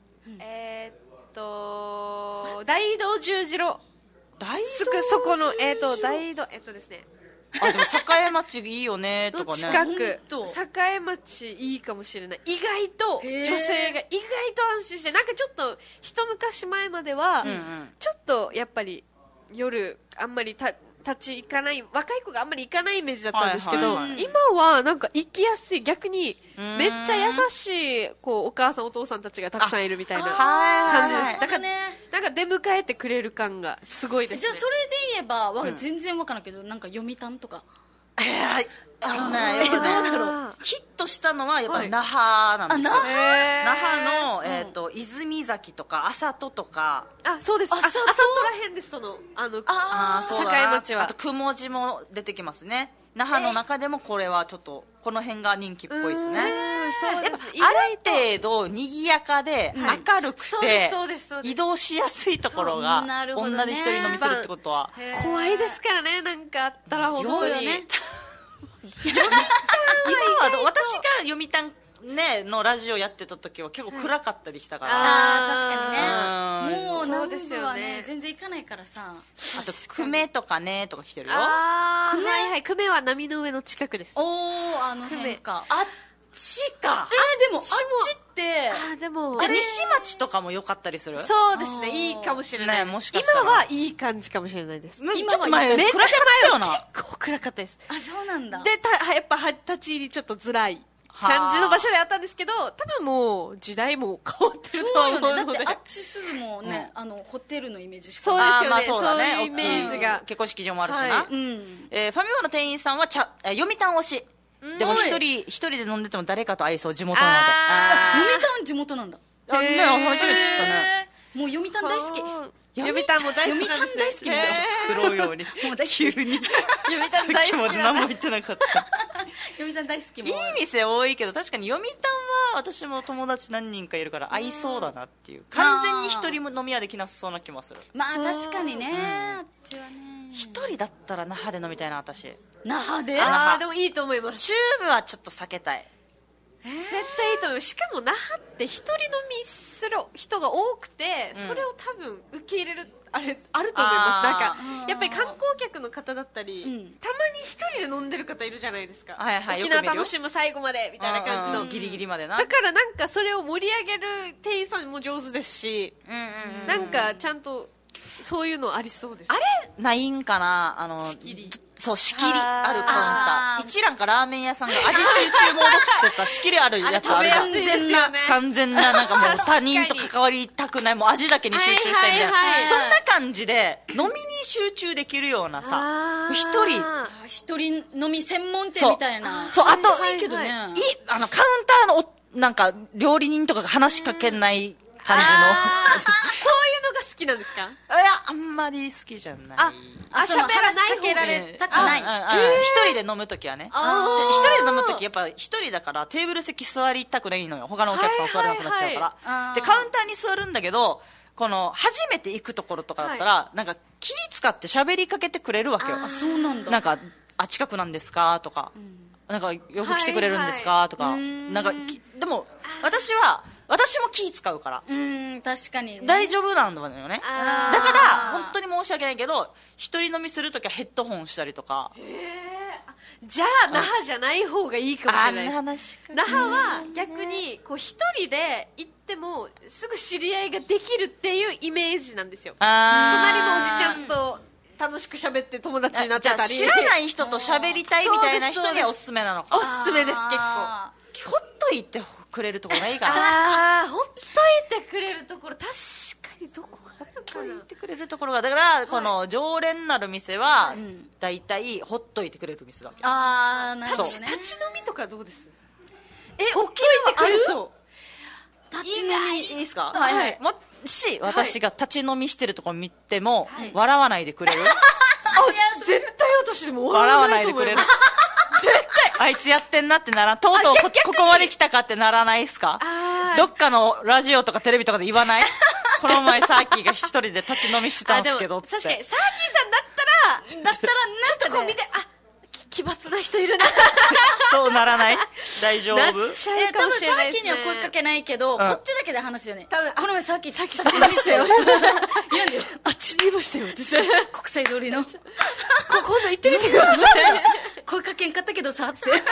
大道十字路すぐそこの大道ですね。 でも栄町いいよねとかね。 近く栄町いいかもしれない。意外と女性が意外と安心して、なんかちょっと一昔前まではちょっとやっぱり夜あんまり立ち行かない、若い子があんまり行かないイメージだったんですけど、今はなんか行きやすい、逆にめっちゃ優しいお母さんお父さんたちがたくさんいるみたいな感じです。だからなんか出迎えてくれる感がすごいですね。 じゃあそれで言えば全然わからんけど、なんか読谷とかどうだろう。ヒットしたのはやっぱり那覇なんですよ。那覇の泉崎とか浅戸とか。 そうです。浅戸らへんです。栄町は。 あと雲寺も出てきますね。那覇の中でもこれはちょっとこの辺が人気っぽいですね。やっぱある程度賑やかで明るくて移動しやすいところが女で一人飲みするってことは怖いですからね。なんかあったら本当に。 今は私が読谷ねのラジオやってた時は結構暗かったりしたから。 確かにね。もう南部はね全然行かないからさ。 あと久米とかねとか来てるよ。 久米は波の上の近くです。 久米か。あっちか。でもあっちってじゃあ西町とかも良かったりする。 そうですね、いいかもしれない。 もしかしたら今はいい感じかもしれないです。 ちょっと前めっちゃ前は結構暗かったです。 そうなんだ。 でやっぱ立ち入りちょっと辛い感じの場所であったんですけど、多分もう時代も変わってると思うので。 だってあっち鈴もね、ホテルのイメージしか。 そうですよね。そういうイメージが。 結婚式場もあるしな。ファミマの店員さんは読谷推し。でも一人で飲んでても誰かと会いそう。地元なので。 読谷地元なんだ。 初めて知ったね。 もう読谷大好き。 読谷も大好きなんですね。 読谷大好きみたいな。 作ろうようにもう大好き。 急に読谷さっきま大好きで何も言ってなかった読谷大好きも。 いい店多いけど確かに読谷は私も友達何人かいるから合いそうだなっていう。完全に一人も飲み屋できなさそうな気もする。 まあ確かにね、あっちはね。 一人だったら那覇で飲みたいな私。 那覇で。 でもいいと思います。 チューブはちょっと避けたい。 絶対いいと思う。しかも那覇って一人飲みする人が多くて、それを多分受け入れるあると思います。なんかやっぱり観光客の方だったり、たまに一人で飲んでる方いるじゃないですか。沖縄楽しむ最後までみたいな感じの、 ギリギリまでな。 だからなんかそれを盛り上げる店員さんも上手ですし、なんかちゃんとそういうのありそうです。 あれないんかな、仕切りあるカウンター。一蘭かラーメン屋さんが味集中モードってさ、仕切りあるやつあるじゃん。完全ななんかもう他人と関わりたくない、もう味だけに集中したいみたいな、そんな感じで飲みに集中できるようなさ、 一人飲み専門店みたいな。 そう、あといいけどね、 カウンターのなんか料理人とかが話しかけない感じのそういうのが好きなんですか？ いや、あんまり好きじゃない。 喋らないかけられたくない。 一人で飲むときはね。一人で飲むときやっぱ一人だからテーブル席座りたくないのよ。他のお客さん座れなくなっちゃうから。で、カウンターに座るんだけど、この初めて行くところとかだったら、なんか気使って喋りかけてくれるわけよ。 そうなんだ。 なんか、近くなんですかとか、なんかよく来てくれるんですかとか、なんか、でも私も気使うから。 確かに、ね。 大丈夫なんだよね。だから本当に申し訳ないけど、一人飲みするときはヘッドホンしたりとか。 じゃあ那覇じゃない方がいいかもしれないです。那覇は逆にこう一人で行ってもすぐ知り合いができるっていうイメージなんですよ。隣のおじちゃんと楽しく喋って友達になってたり。 知らない人と喋りたいみたいな人にはおすすめなのか。 おすすめです、結構。 ほっといてくれるところないかな。 ほっといてくれるところ、確かにどこがあるかな。 ほっといてくれるところが、だからこの常連なる店はだいたいほっといてくれる店だ。 なるほどね。 立ち飲みとかどうです？ ほっといてくれる？ 立ち飲みいいですか？はい。もし私が立ち飲みしてるところ見ても笑わないでくれる？ 絶対私でも笑わないでくれる。あいつやってんなってならん。とうとうここまで来たかってならないっすか？どっかのラジオとかテレビとかで言わない？この前サーキーが一人で立ち飲みしてたんですけどつって。 確かにサーキーさんだったらちょっとこう見て、奇抜な人いるな。 そうならない？大丈夫？ 多分サーキーには声かけないけど、こっちだけで話すよね。多分この前サーキー立ち飲みしたよ。言うんだよ。 あっちにいましたよ。 国際通りの。 今度行ってみてください。 声かけんかったけどさ、つって。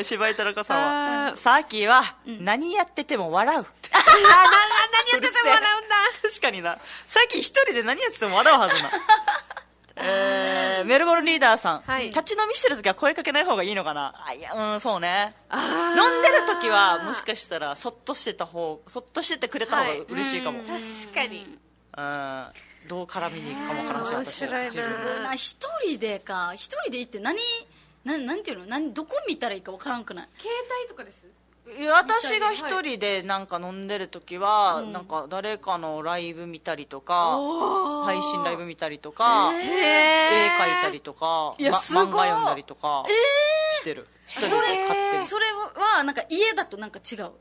柴井田中さんは、サーキーは何やってても笑う。何やってても笑うんだ。 確かにな。サーキー一人で何やってても笑うはずな。メルボルンリーダーさん、立ち飲みしてるときは声かけない方がいいのかな。いや、そうね。飲んでるときはもしかしたらそっとしててくれた方が嬉しいかも。 確かに。 どう絡みに行くかもわからんし、私は。 一人で行ってなんていうの、どこ見たらいいかわからんくない？ 携帯とかです？ 私が一人でなんか飲んでる時は、なんか誰かのライブ見たりとか、配信ライブ見たりとか、絵描いたりとか、漫画読んだりとかしてる。 それはなんか家だとなんか違う？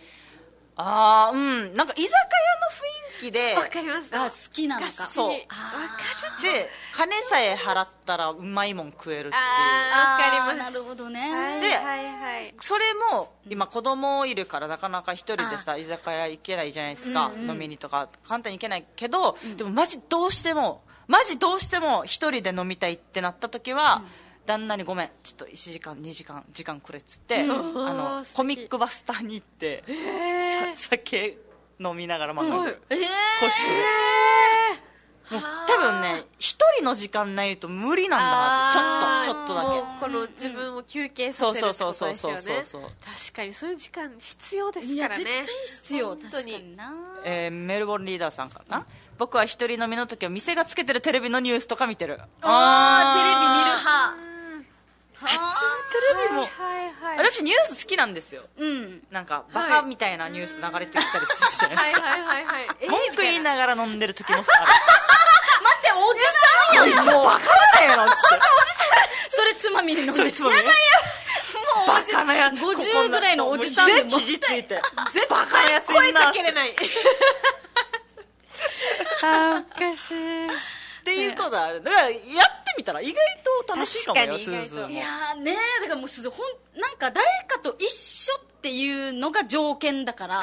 なんか居酒屋の雰囲気で、 わかります。 好きなのか。 そう。 わかる。 で、金さえ払ったらうまいもん食えるっていう。 わかります。 なるほどね。 で、それも今子供いるからなかなか一人でさ居酒屋行けないじゃないですか。飲みにとか簡単に行けないけど、でもマジどうしても一人で飲みたいってなった時は、旦那にごめんちょっと1時間2時間時間くれっつって、コミックバスターに行って、酒飲みながら漫画読む、個室で。多分ね一人の時間ないと無理なんだはず。ちょっとだけこの自分を休憩させるってことですよね。 そう確かにそういう時間必要ですからね。 絶対必要。確かにな。 メルボルンリーダーさんからな、僕は一人飲みの時は店がつけてるテレビのニュースとか見てる。 テレビ見る派。 テレビも、私ニュース好きなんですよ。なんかバカみたいなニュース流れてきたりするじゃないですか。文句言いながら飲んでる時もある。 待っておじさんやん。もうバカだよって。 それつまみに飲んで。やばいよ。もうバカなやつ。 50ぐらいのおじさんでも肘ついて。バカなやついんな。 声かけれない。おかしい。 っていうことある。だからやってみたら意外と楽しいかもよ、スーズも。 いやーねー、だからもうなんか誰かと一緒っていうのが条件だから。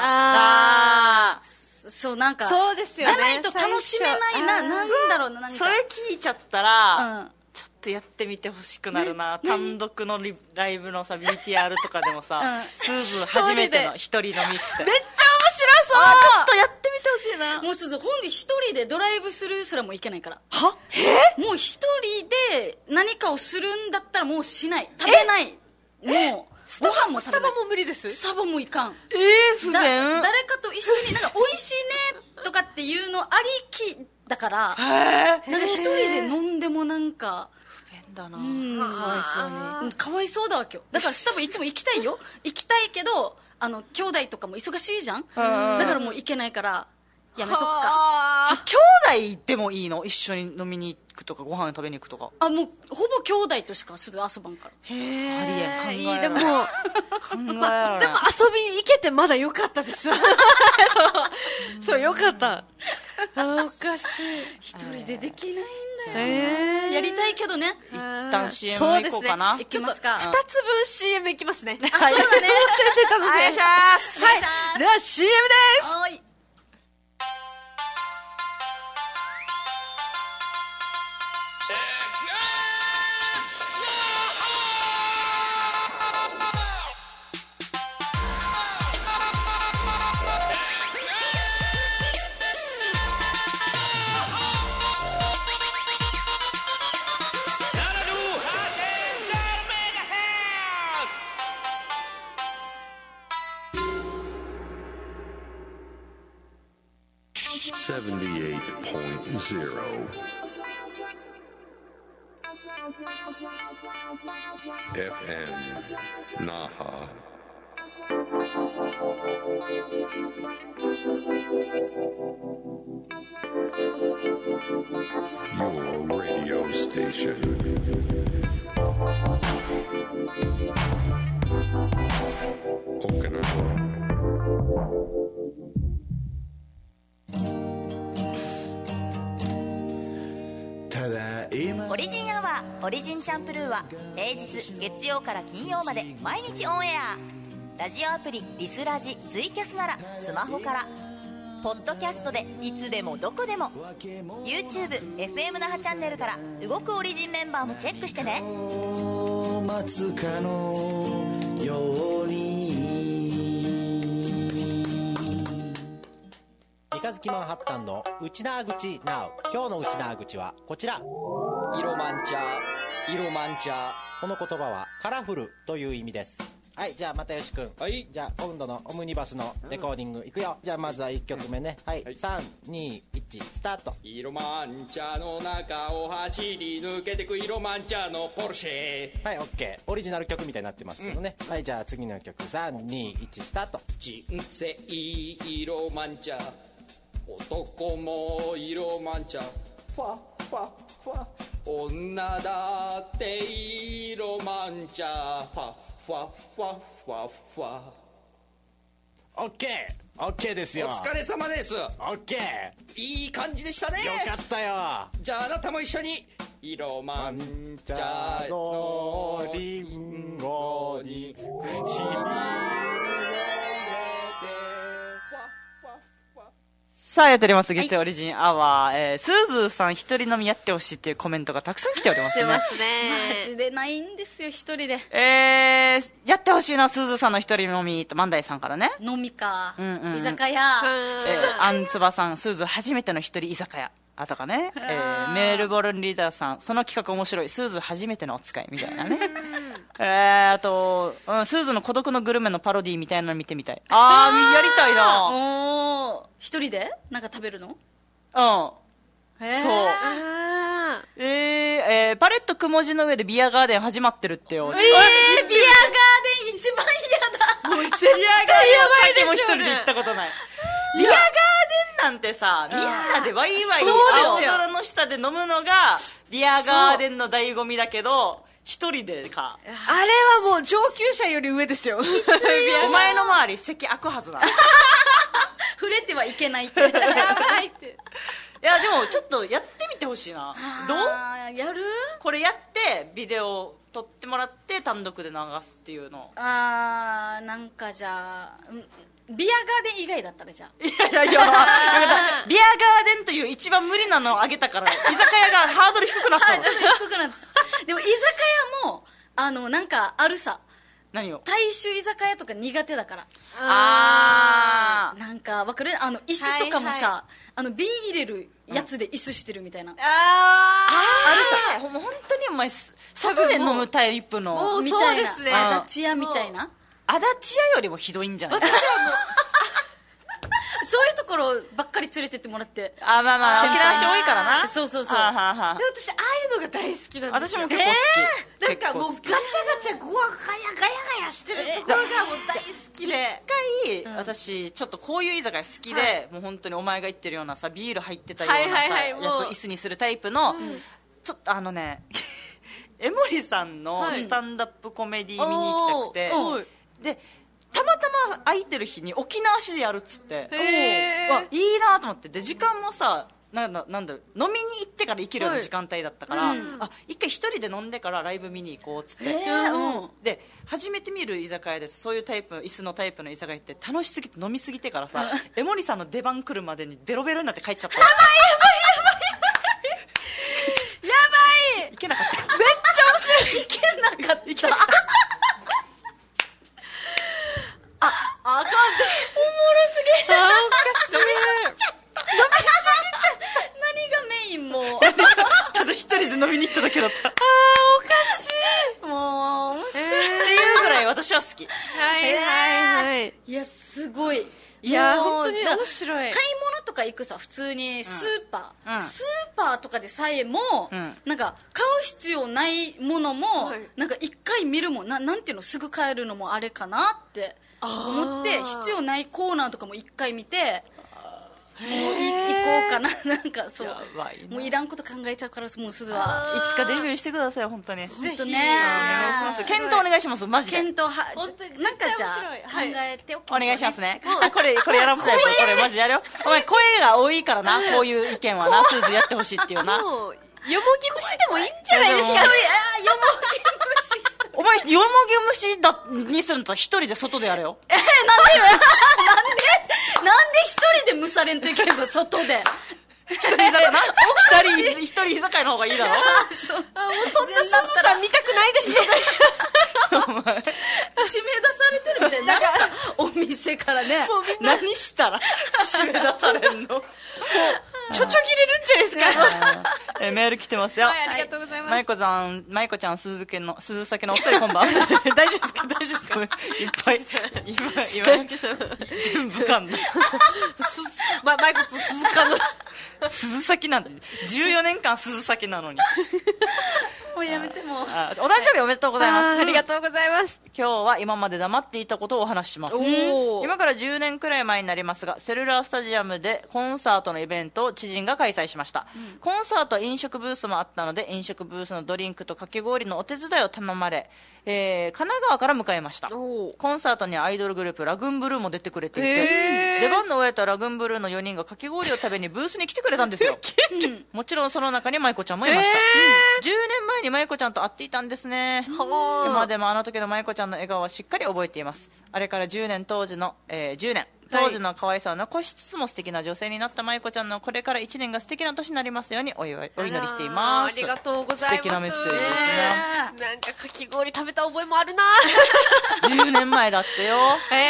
そう、なんかそうですよね。 じゃないと楽しめないな。なんだろうな、何かそれ聞いちゃったら、ちょっとやってみてほしくなるな。単独のライブのさ VTR とかでもさ、スーズ初めての一人飲みってめっちゃ面白そう。ちょっとやってみてほしいな。 もうすぐほんで一人でドライブスルーすらもいけないから。 は？ もう一人で何かをするんだったらもうしない、食べない、もうご飯も食べない。 スタバも無理です。 スタバもいかん。 不便。 誰かと一緒になんか美味しいねとかっていうのありきだから、なんか一人で飲んでもなんか不便だな。かわいそうに。 かわいそうだわ今日。だからスタバいつも行きたいよ。行きたいけど兄弟とかも忙しいじゃん。だからもう行けないからやめとくか。 兄弟でもいいの？一緒に飲みに行くとかご飯食べに行くとか。 もうほぼ兄弟としかすぐ遊ばんから。 ありえん。考えられでもでも遊びに行けてまだ良かったです。そう良かった。おかしい。 一人でできないんだよ。やりたいけどね。 一旦 CM 行こうかな。 行きますか。 2つ分 CM 行きますね。 そうだね。 お願いします。はい。では CM です。 はい。 FM Naha. Your radio station. Okinawa. オリジンアワーオリジンチャンプルーは平日月曜から金曜まで毎日オンエア。ラジオアプリリスラジツイキャスならスマホから、ポッドキャストでいつでもどこでも YouTube FM 那覇チャンネルから動くオリジンメンバーもチェックしてね。 待つかのように三日月マンハッタンの内縄口 NOW。 今日の内縄口はこちら。 色マンチャ色マンチャ。 この言葉はカラフルという意味です。はい、じゃあ又吉くん、 はい、 じゃあ今度のオムニバスのレコーディングいくよ。じゃあまずは1曲目ね。はい、321スタート。 色マンチャの中を走り抜けてく色マンチャのポルシェ。 はい、 OK。 オリジナル曲みたいになってますけどね、はい、じゃあ次の曲321スタート。 人生色マンチャ、男も色マンチャ、ファファファ、女だって色マンチャ、ファファファファファ。 OK ですよ。 お疲れ様です。 OK。 いい感じでしたね。 よかったよ。 じゃああなたも一緒に色マンチャのリンゴに口にさあやっております月曜オリジンアワー、スーズーさん一人飲みやってほしいっていうコメントがたくさん来ておりますね。 出ますね。 マジでないんですよ一人で。 やってほしいなスーズーさんの一人飲みと万代さんからね。 飲みか、 うん居酒屋、 アンツバさんスーズー初めての一人居酒屋とかね、メルボルンリーダーさんその企画面白い、スーズー初めてのお使いみたいなね。あと、スーズーの孤独のグルメのパロディみたいなの見てみたい。やりたいな。 おー、一人でなんか食べるの？ そう。 パレットくもじの上でビアガーデン始まってるってよ。 ビアガーデン一番嫌だ。 ビアガーデンはさっきも一人で行ったことない。ビアガーデンなんてさ、みんなでワイワイ青空の下で飲むのがビアガーデンの醍醐味だけど、一人でか。 あれはもう上級者より上ですよ。 お前の周り席開くはずだ。 触れてはいけないって。 やばいって。 いやでもちょっとやってみてほしいな。どう？ やる？ これやってビデオ撮ってもらって単独で流すっていうの。 なんかじゃあビアガーデン以外だったらじゃあ。 いやビアガーデンという一番無理なのをあげたから居酒屋がハードル低くなったの。 ちょっと低くなった。でも居酒屋もなんかあるさ。 何を？ 大衆居酒屋とか苦手だから。なんかわかる？椅子とかもさ、瓶入れるやつで椅子してるみたいな。 あるさ。もう本当にお前外で飲むタイプのみたいな。 そうですね。 足立屋みたいな。 足立屋よりもひどいんじゃない？ 私はもうそういうところばっかり連れてってもらって。 まあ沖縄人多いからな。 そうそうそう。 で私ああいうのが大好きなんですよ。 私も結構好き。 なんかもうガチャガチャゴワガヤしてるところがもう大好きで。 一回私ちょっとこういう居酒屋好きで、もう本当にお前が言ってるようなさビール入ってたようなさやつを椅子にするタイプの、ちょっと江森さんのスタンダップコメディ見に行きたくて、でたまたま空いてる日に沖縄市でやるっつって、いいなと思って、で時間もさなんだろう、飲みに行ってから行けるような時間帯だったから、一回一人で飲んでからライブ見に行こうっつって、で初めて見る居酒屋です。そういうタイプ椅子のタイプの居酒屋って楽しすぎて飲みすぎてからさ、江森さんの出番来るまでにベロベロになって帰っちゃった。やばいいけなかった。めっちゃ面白い。いけなかった。あかんで、おもろすぎる。おかしい。何がメインもただ一人で飲みに行っただけだった。おかしい。もう面白いっていうぐらい私は好き。 いやすごい。 いや本当に面白い。 買い物とか行くさ、普通にスーパーとかでさえも、なんか買う必要ないものも、なんか一回見るもんなんていうの、すぐ買えるのもあれかなって思って、必要ないコーナーとかも一回見て、もう行こうかな。なんかそう、もういらんこと考えちゃうから、もうすぐはいつかデビューしてください。本当に本当ね、 お願いします。検討お願いします。マジで検討なんかじゃあ考えておきましょうね。 お願いしますね。これやらんことや。これマジやるよ。お前声が多いからな、こういう意見はな、スーズやってほしいっていうな。 よもぎ虫でもいいんじゃないですか。 よもぎ虫お前よもぎ虫にするんだったら一人で外でやれよ。 なんで一人で蒸されんといけば外で。 一人居酒屋の方がいいだろ。 そう。もうそんなスーさん見たくないですよ。 締め出されてるみたいになるさ、お店からね。 何したら締め出されんの。 ちょ切れるんじゃないですか。 メール来てますよ。 はい、ありがとうございます。 まいこちゃん、鈴先のお二人こんばんは。大丈夫ですかいっぱい。今全部噛んだ。 まいこと鈴鹿の。 鈴先なんて、14年間鈴先なのに。 もうやめても。 お誕生日おめでとうございます。 ありがとうございます。 今日は今まで黙っていたことをお話しします。今から10年くらい前になりますが、セルラースタジアムでコンサートのイベントを知人が開催しました。コンサートは飲食ブースもあったので、飲食ブースのドリンクとかき氷のお手伝いを頼まれ、神奈川から向かいました。コンサートにはアイドルグループラグーンブルーも出てくれていて、出番の終えたラグーンブルーの4人がかき氷を食べにブースに来てくれたんですよ。もちろんその中に舞子ちゃんもいました。10年前に舞子ちゃんと会っていたんですね。今でもあの時の舞子ちゃんの笑顔はしっかり覚えています。あれから10年、当時の可愛さを残しつつも素敵な女性になった舞子ちゃんのこれから1年が素敵な年になりますようにお祈りしています。 ありがとうございます。素敵なメッセージですね。 なんかかき氷食べた覚えもあるな。 10年前だってよ。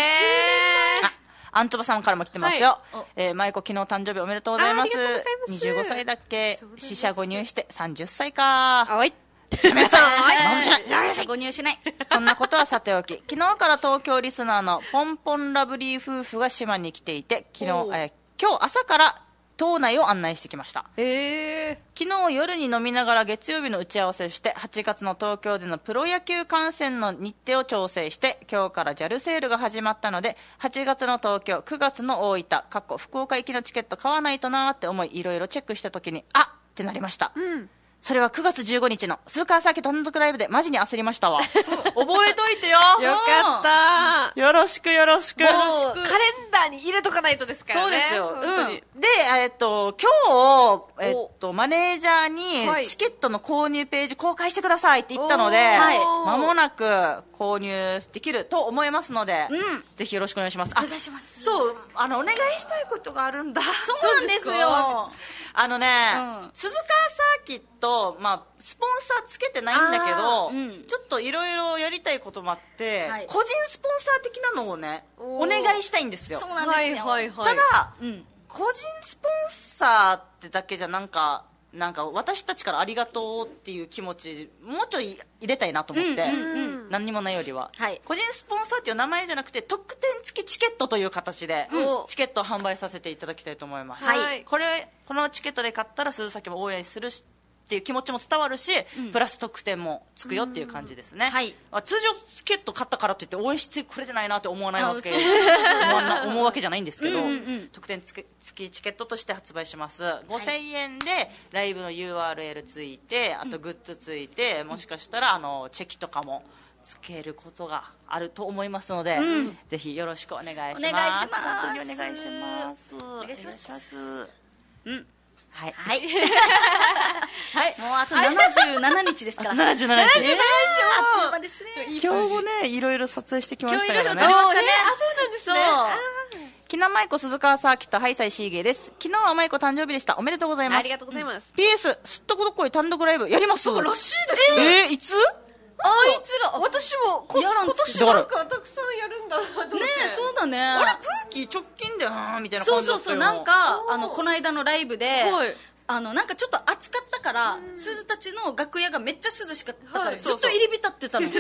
アントバさんからも来てますよ。舞子昨日誕生日おめでとうございます。25歳だっけ。四捨五入して30歳か。皆さんご入しない。 そんなことはさておき、昨日から東京リスナーのポンポンラブリー夫婦が島に来ていて、今日朝から島内を案内してきました。昨日夜に飲みながら月曜日の打ち合わせをして8月の東京でのプロ野球観戦の日程を調整して今日から JAL セールが始まったので8月の東京9月の大分福岡行きのチケット買わないとなーって思いいろいろチェックした時にあっってなりました、それは9月15日の鈴川サーキ単独ライブでマジに焦りましたわ。覚えといてよ。 よかった。 よろしくよろしく。 もうカレンダーに入れとかないとですからね。 そうですよ。 本当に。 で、今日、マネージャーにチケットの購入ページ公開してくださいって言ったので、間もなく購入できると思いますので、ぜひよろしくお願いします。 お願いします。 そう、お願いしたいことがあるんだ。 そうなんですよ。 鈴川サーキット、スポンサーつけてないんだけど、ちょっといろいろやりたいこともあって、個人スポンサー的なのをね、お願いしたいんですよ。 そうなんですよ。 ただ、個人スポンサーってだけじゃなんか私たちからありがとうっていう気持ちもうちょい入れたいなと思って、何にもないよりは、個人スポンサーっていう名前じゃなくて特典付きチケットという形でチケットを販売させていただきたいと思います、このチケットで買ったら鈴崎も応援するっていう気持ちも伝わるし、プラス特典もつくよっていう感じですね、通常チケット買ったからといって応援してくれてないなって思わないわけ思うわけじゃないんですけど、特典付きチケットとして発売します。5000円でライブの URL ついて、あとグッズついて、もしかしたらチェキとかもつけることがあると思いますので、ぜひよろしくお願いします。 お願いします。 本当にお願いします。 お願いします。 はい。 はい。もうあと77日ですから。 77日。 あっという間ですね。 今日もね、いろいろ撮影してきましたからね。 今日いろいろ撮りましたね。 そうなんですね。 木南舞子鈴川サーキットハイサイシーゲーです。昨日は舞子誕生日でした。おめでとうございます。 ありがとうございます。 PS すっとこどっこい単独ライブやります。 らしいです。 いつ？ あいつら私も今年なんかたくさんやるんだなと思って。 ねえ、そうだね。 あれプーキー直近でみたいな感じだったよ。 そうなんかこの間のライブでなんかちょっと暑かったから鈴たちの楽屋がめっちゃ涼しかったからずっと入り浸ってたの。一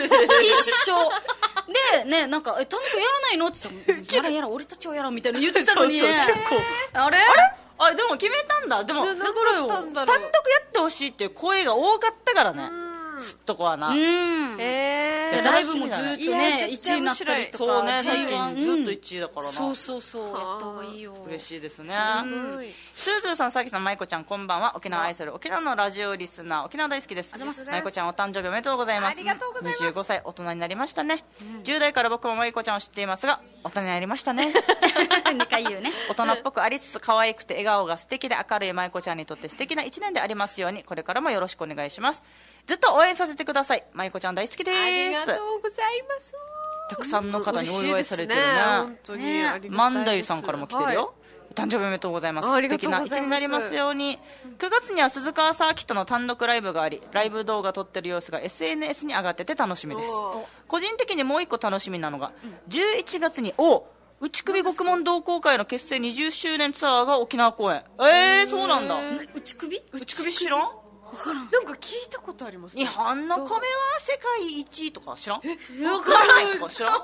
生でね、なんか単独やらないのって言ったら、やら俺たちはやらんみたいな言ってたのに、結構あれでも決めたんだ。でもだからよ単独やってほしいっていう声が多かったからね。すっとこはな。 ライブもずっとね1位になったりとか、 そうね、最近ずっと1位だからな。 そうやった方がいいよ。 嬉しいですね。スーズーさん、さきさん、まいこちゃん、こんばんは。沖縄愛する沖縄のラジオリスナー、沖縄大好きです。まいこちゃんお誕生日おめでとうございます。 ありがとうございます。 25歳大人になりましたね。10代から僕もまいこちゃんを知っていますが大人になりましたね。 2回言うね。 大人っぽくありつつ可愛くて笑顔が素敵で明るいまいこちゃんにとって素敵な1年でありますように、これからもよろしくお願いします。ずっと応援させてください。まいこちゃん大好きです。 ありがとうございます。 たくさんの方にお祝いされてるね。 本当にありがたいです。 万代さんからも来てるよ。誕生日おめでとうございます。素敵な一日になりますように。9月には鈴川サーキットの単独ライブがあり、ライブ動画撮ってる様子が SNS に上がってて楽しみです。個人的にもう一個楽しみなのが11月に内首獄門同好会の結成20周年ツアーが沖縄公演。そうなんだ。 内首知らん？ なんか聞いたことあります。 日本の米は世界一位とか知らん？分からないとか知らん？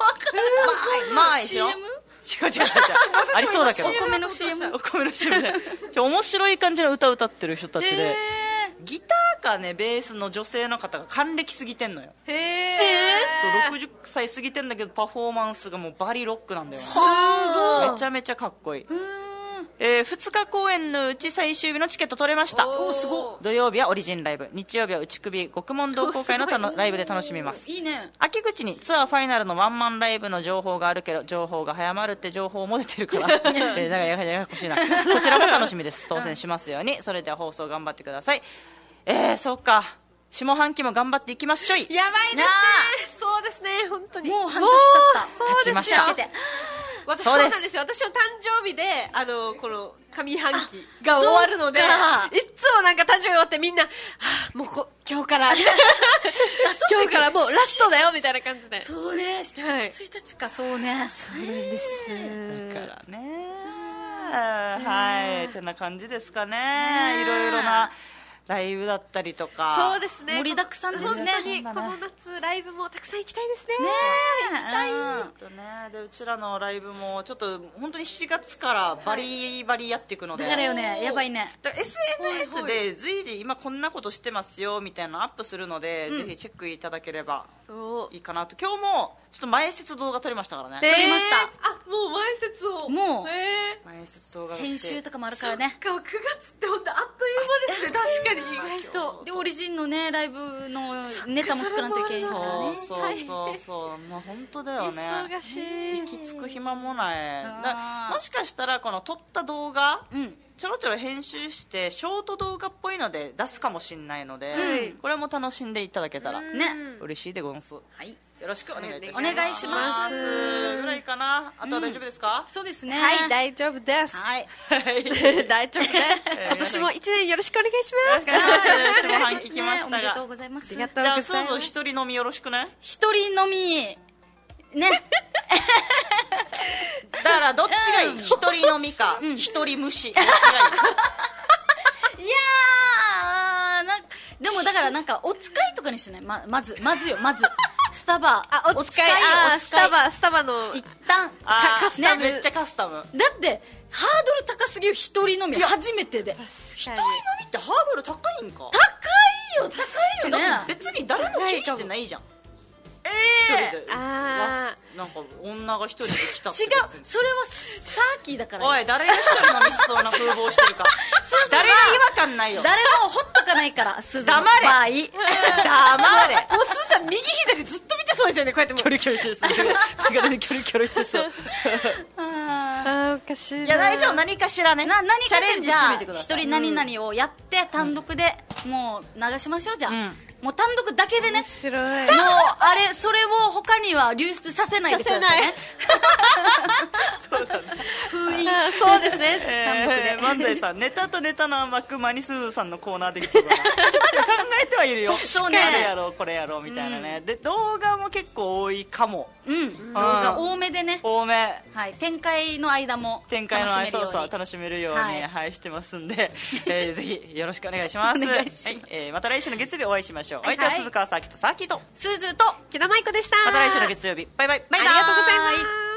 CM？ 違うありそうだけど。 お米の CM で面白い感じの歌歌ってる人たちで、ギターかねベースの女性の方が還暦過ぎてんのよ。そう60歳過ぎてんだけどパフォーマンスがもうバリロックなんだよね。めちゃめちゃかっこいい。2日公演のうち最終日のチケット取れました。 すごい。 土曜日はオリジンライブ、日曜日は内首獄門同好会のライブで楽しみます。 いいね。 秋口にツアーファイナルのワンマンライブの情報があるけど情報が早まるって情報も出てるからだからややこしいな。こちらも楽しみです。当選しますように。それでは放送頑張ってください。そうか、下半期も頑張っていきましょい。 やばいですね。そうですね、本当にもう半年経った。 経ちました。 私そうなんですよ。私の誕生日でこの上半期が終わるので、いつもなんか誕生日終わってみんなもう今日から今日からもうラストだよみたいな感じで。 そうね、7月1日か。そうね、 そうなんです。 だからね、ってな感じですかね。いろいろなライブだったりとか。 そうですね、 盛りだくさんですね。 本当にこの夏ライブもたくさん行きたいですね。 でうちらのライブもちょっと本当に7月からバリバリやっていくので、 だからよね、やばいね。 だから SNS で随時今こんなことしてますよみたいなのアップするので、ぜひチェックいただければいいかなと。今日もちょっと前説動画撮りましたからね。 撮りました。 あ、もう前説をもう前説動画編集とかもあるからね。 9月って本当あっという間ですね。確かに意外と。 でオリジンのねライブのネタも作らんといけないからね。 そうもう本当だよね。 忙しい。 息つく暇もない。もしかしたらこの撮った動画、ちょろちょろ編集してショート動画っぽいので出すかもしれないので、これも楽しんでいただけたらね嬉しいでございます。はい、よろしくお願いいたします。 お願いします。 ぐらいかな。あとは大丈夫ですか？ そうですね。 はい、大丈夫です。 はい、 大丈夫です。今年も1年よろしくお願いします。 下半期来ましたが、 おめでとうございます。 じゃあそうそう一人飲みよろしくね。 一人飲みね。 だからどっちがいい？一人飲みか一人無視。どっちがいい？ いやーでもだからなんかお使いとかにしない。まずスタバ。 お使い。スタバの一旦カスタム、めっちゃカスタム。 だってハードル高すぎる。一人飲み初めてで。 一人飲みってハードル高いんか？ 高いよね。 別に誰も気にしてないじゃん。なんか女が一人で来たって。 違う、それはサーキーだから。 おい、誰が一人飲みしそうな風貌してるか。誰が違和感ないよ。 誰もほっとかないからスズの場合。 黙れ。 もうスーさん右左ずっと見てそうですよね。こうやってキョロキョロしてる。キョロしてそう。 おかしいな。 いや大丈夫、何かしらね。 何かしらじゃあ一一人何々をやって単独でもう流しましょう。じゃあもう単独だけでね。 面白い。 もうあれそれを他には流出させないでくださいね。 そうだね。 封印。 そうですね。 単独で。 漫才さん、ネタとネタの幕間にすずさんのコーナーできそうだな。ちょっと考えてはいるよ。 そうね。 あれやろうこれやろうみたいなね。で動画も結構多いかも。 動画多めでね。 多め。 はい。展開の間も楽しめるようにはいしてますんで、ぜひよろしくお願いします。また来週の月曜日お会いしましょう。お相手は鈴川サーキとサーキとスーズーと木田舞子でした。 また来週の月曜日バイバイ。 ありがとうございます。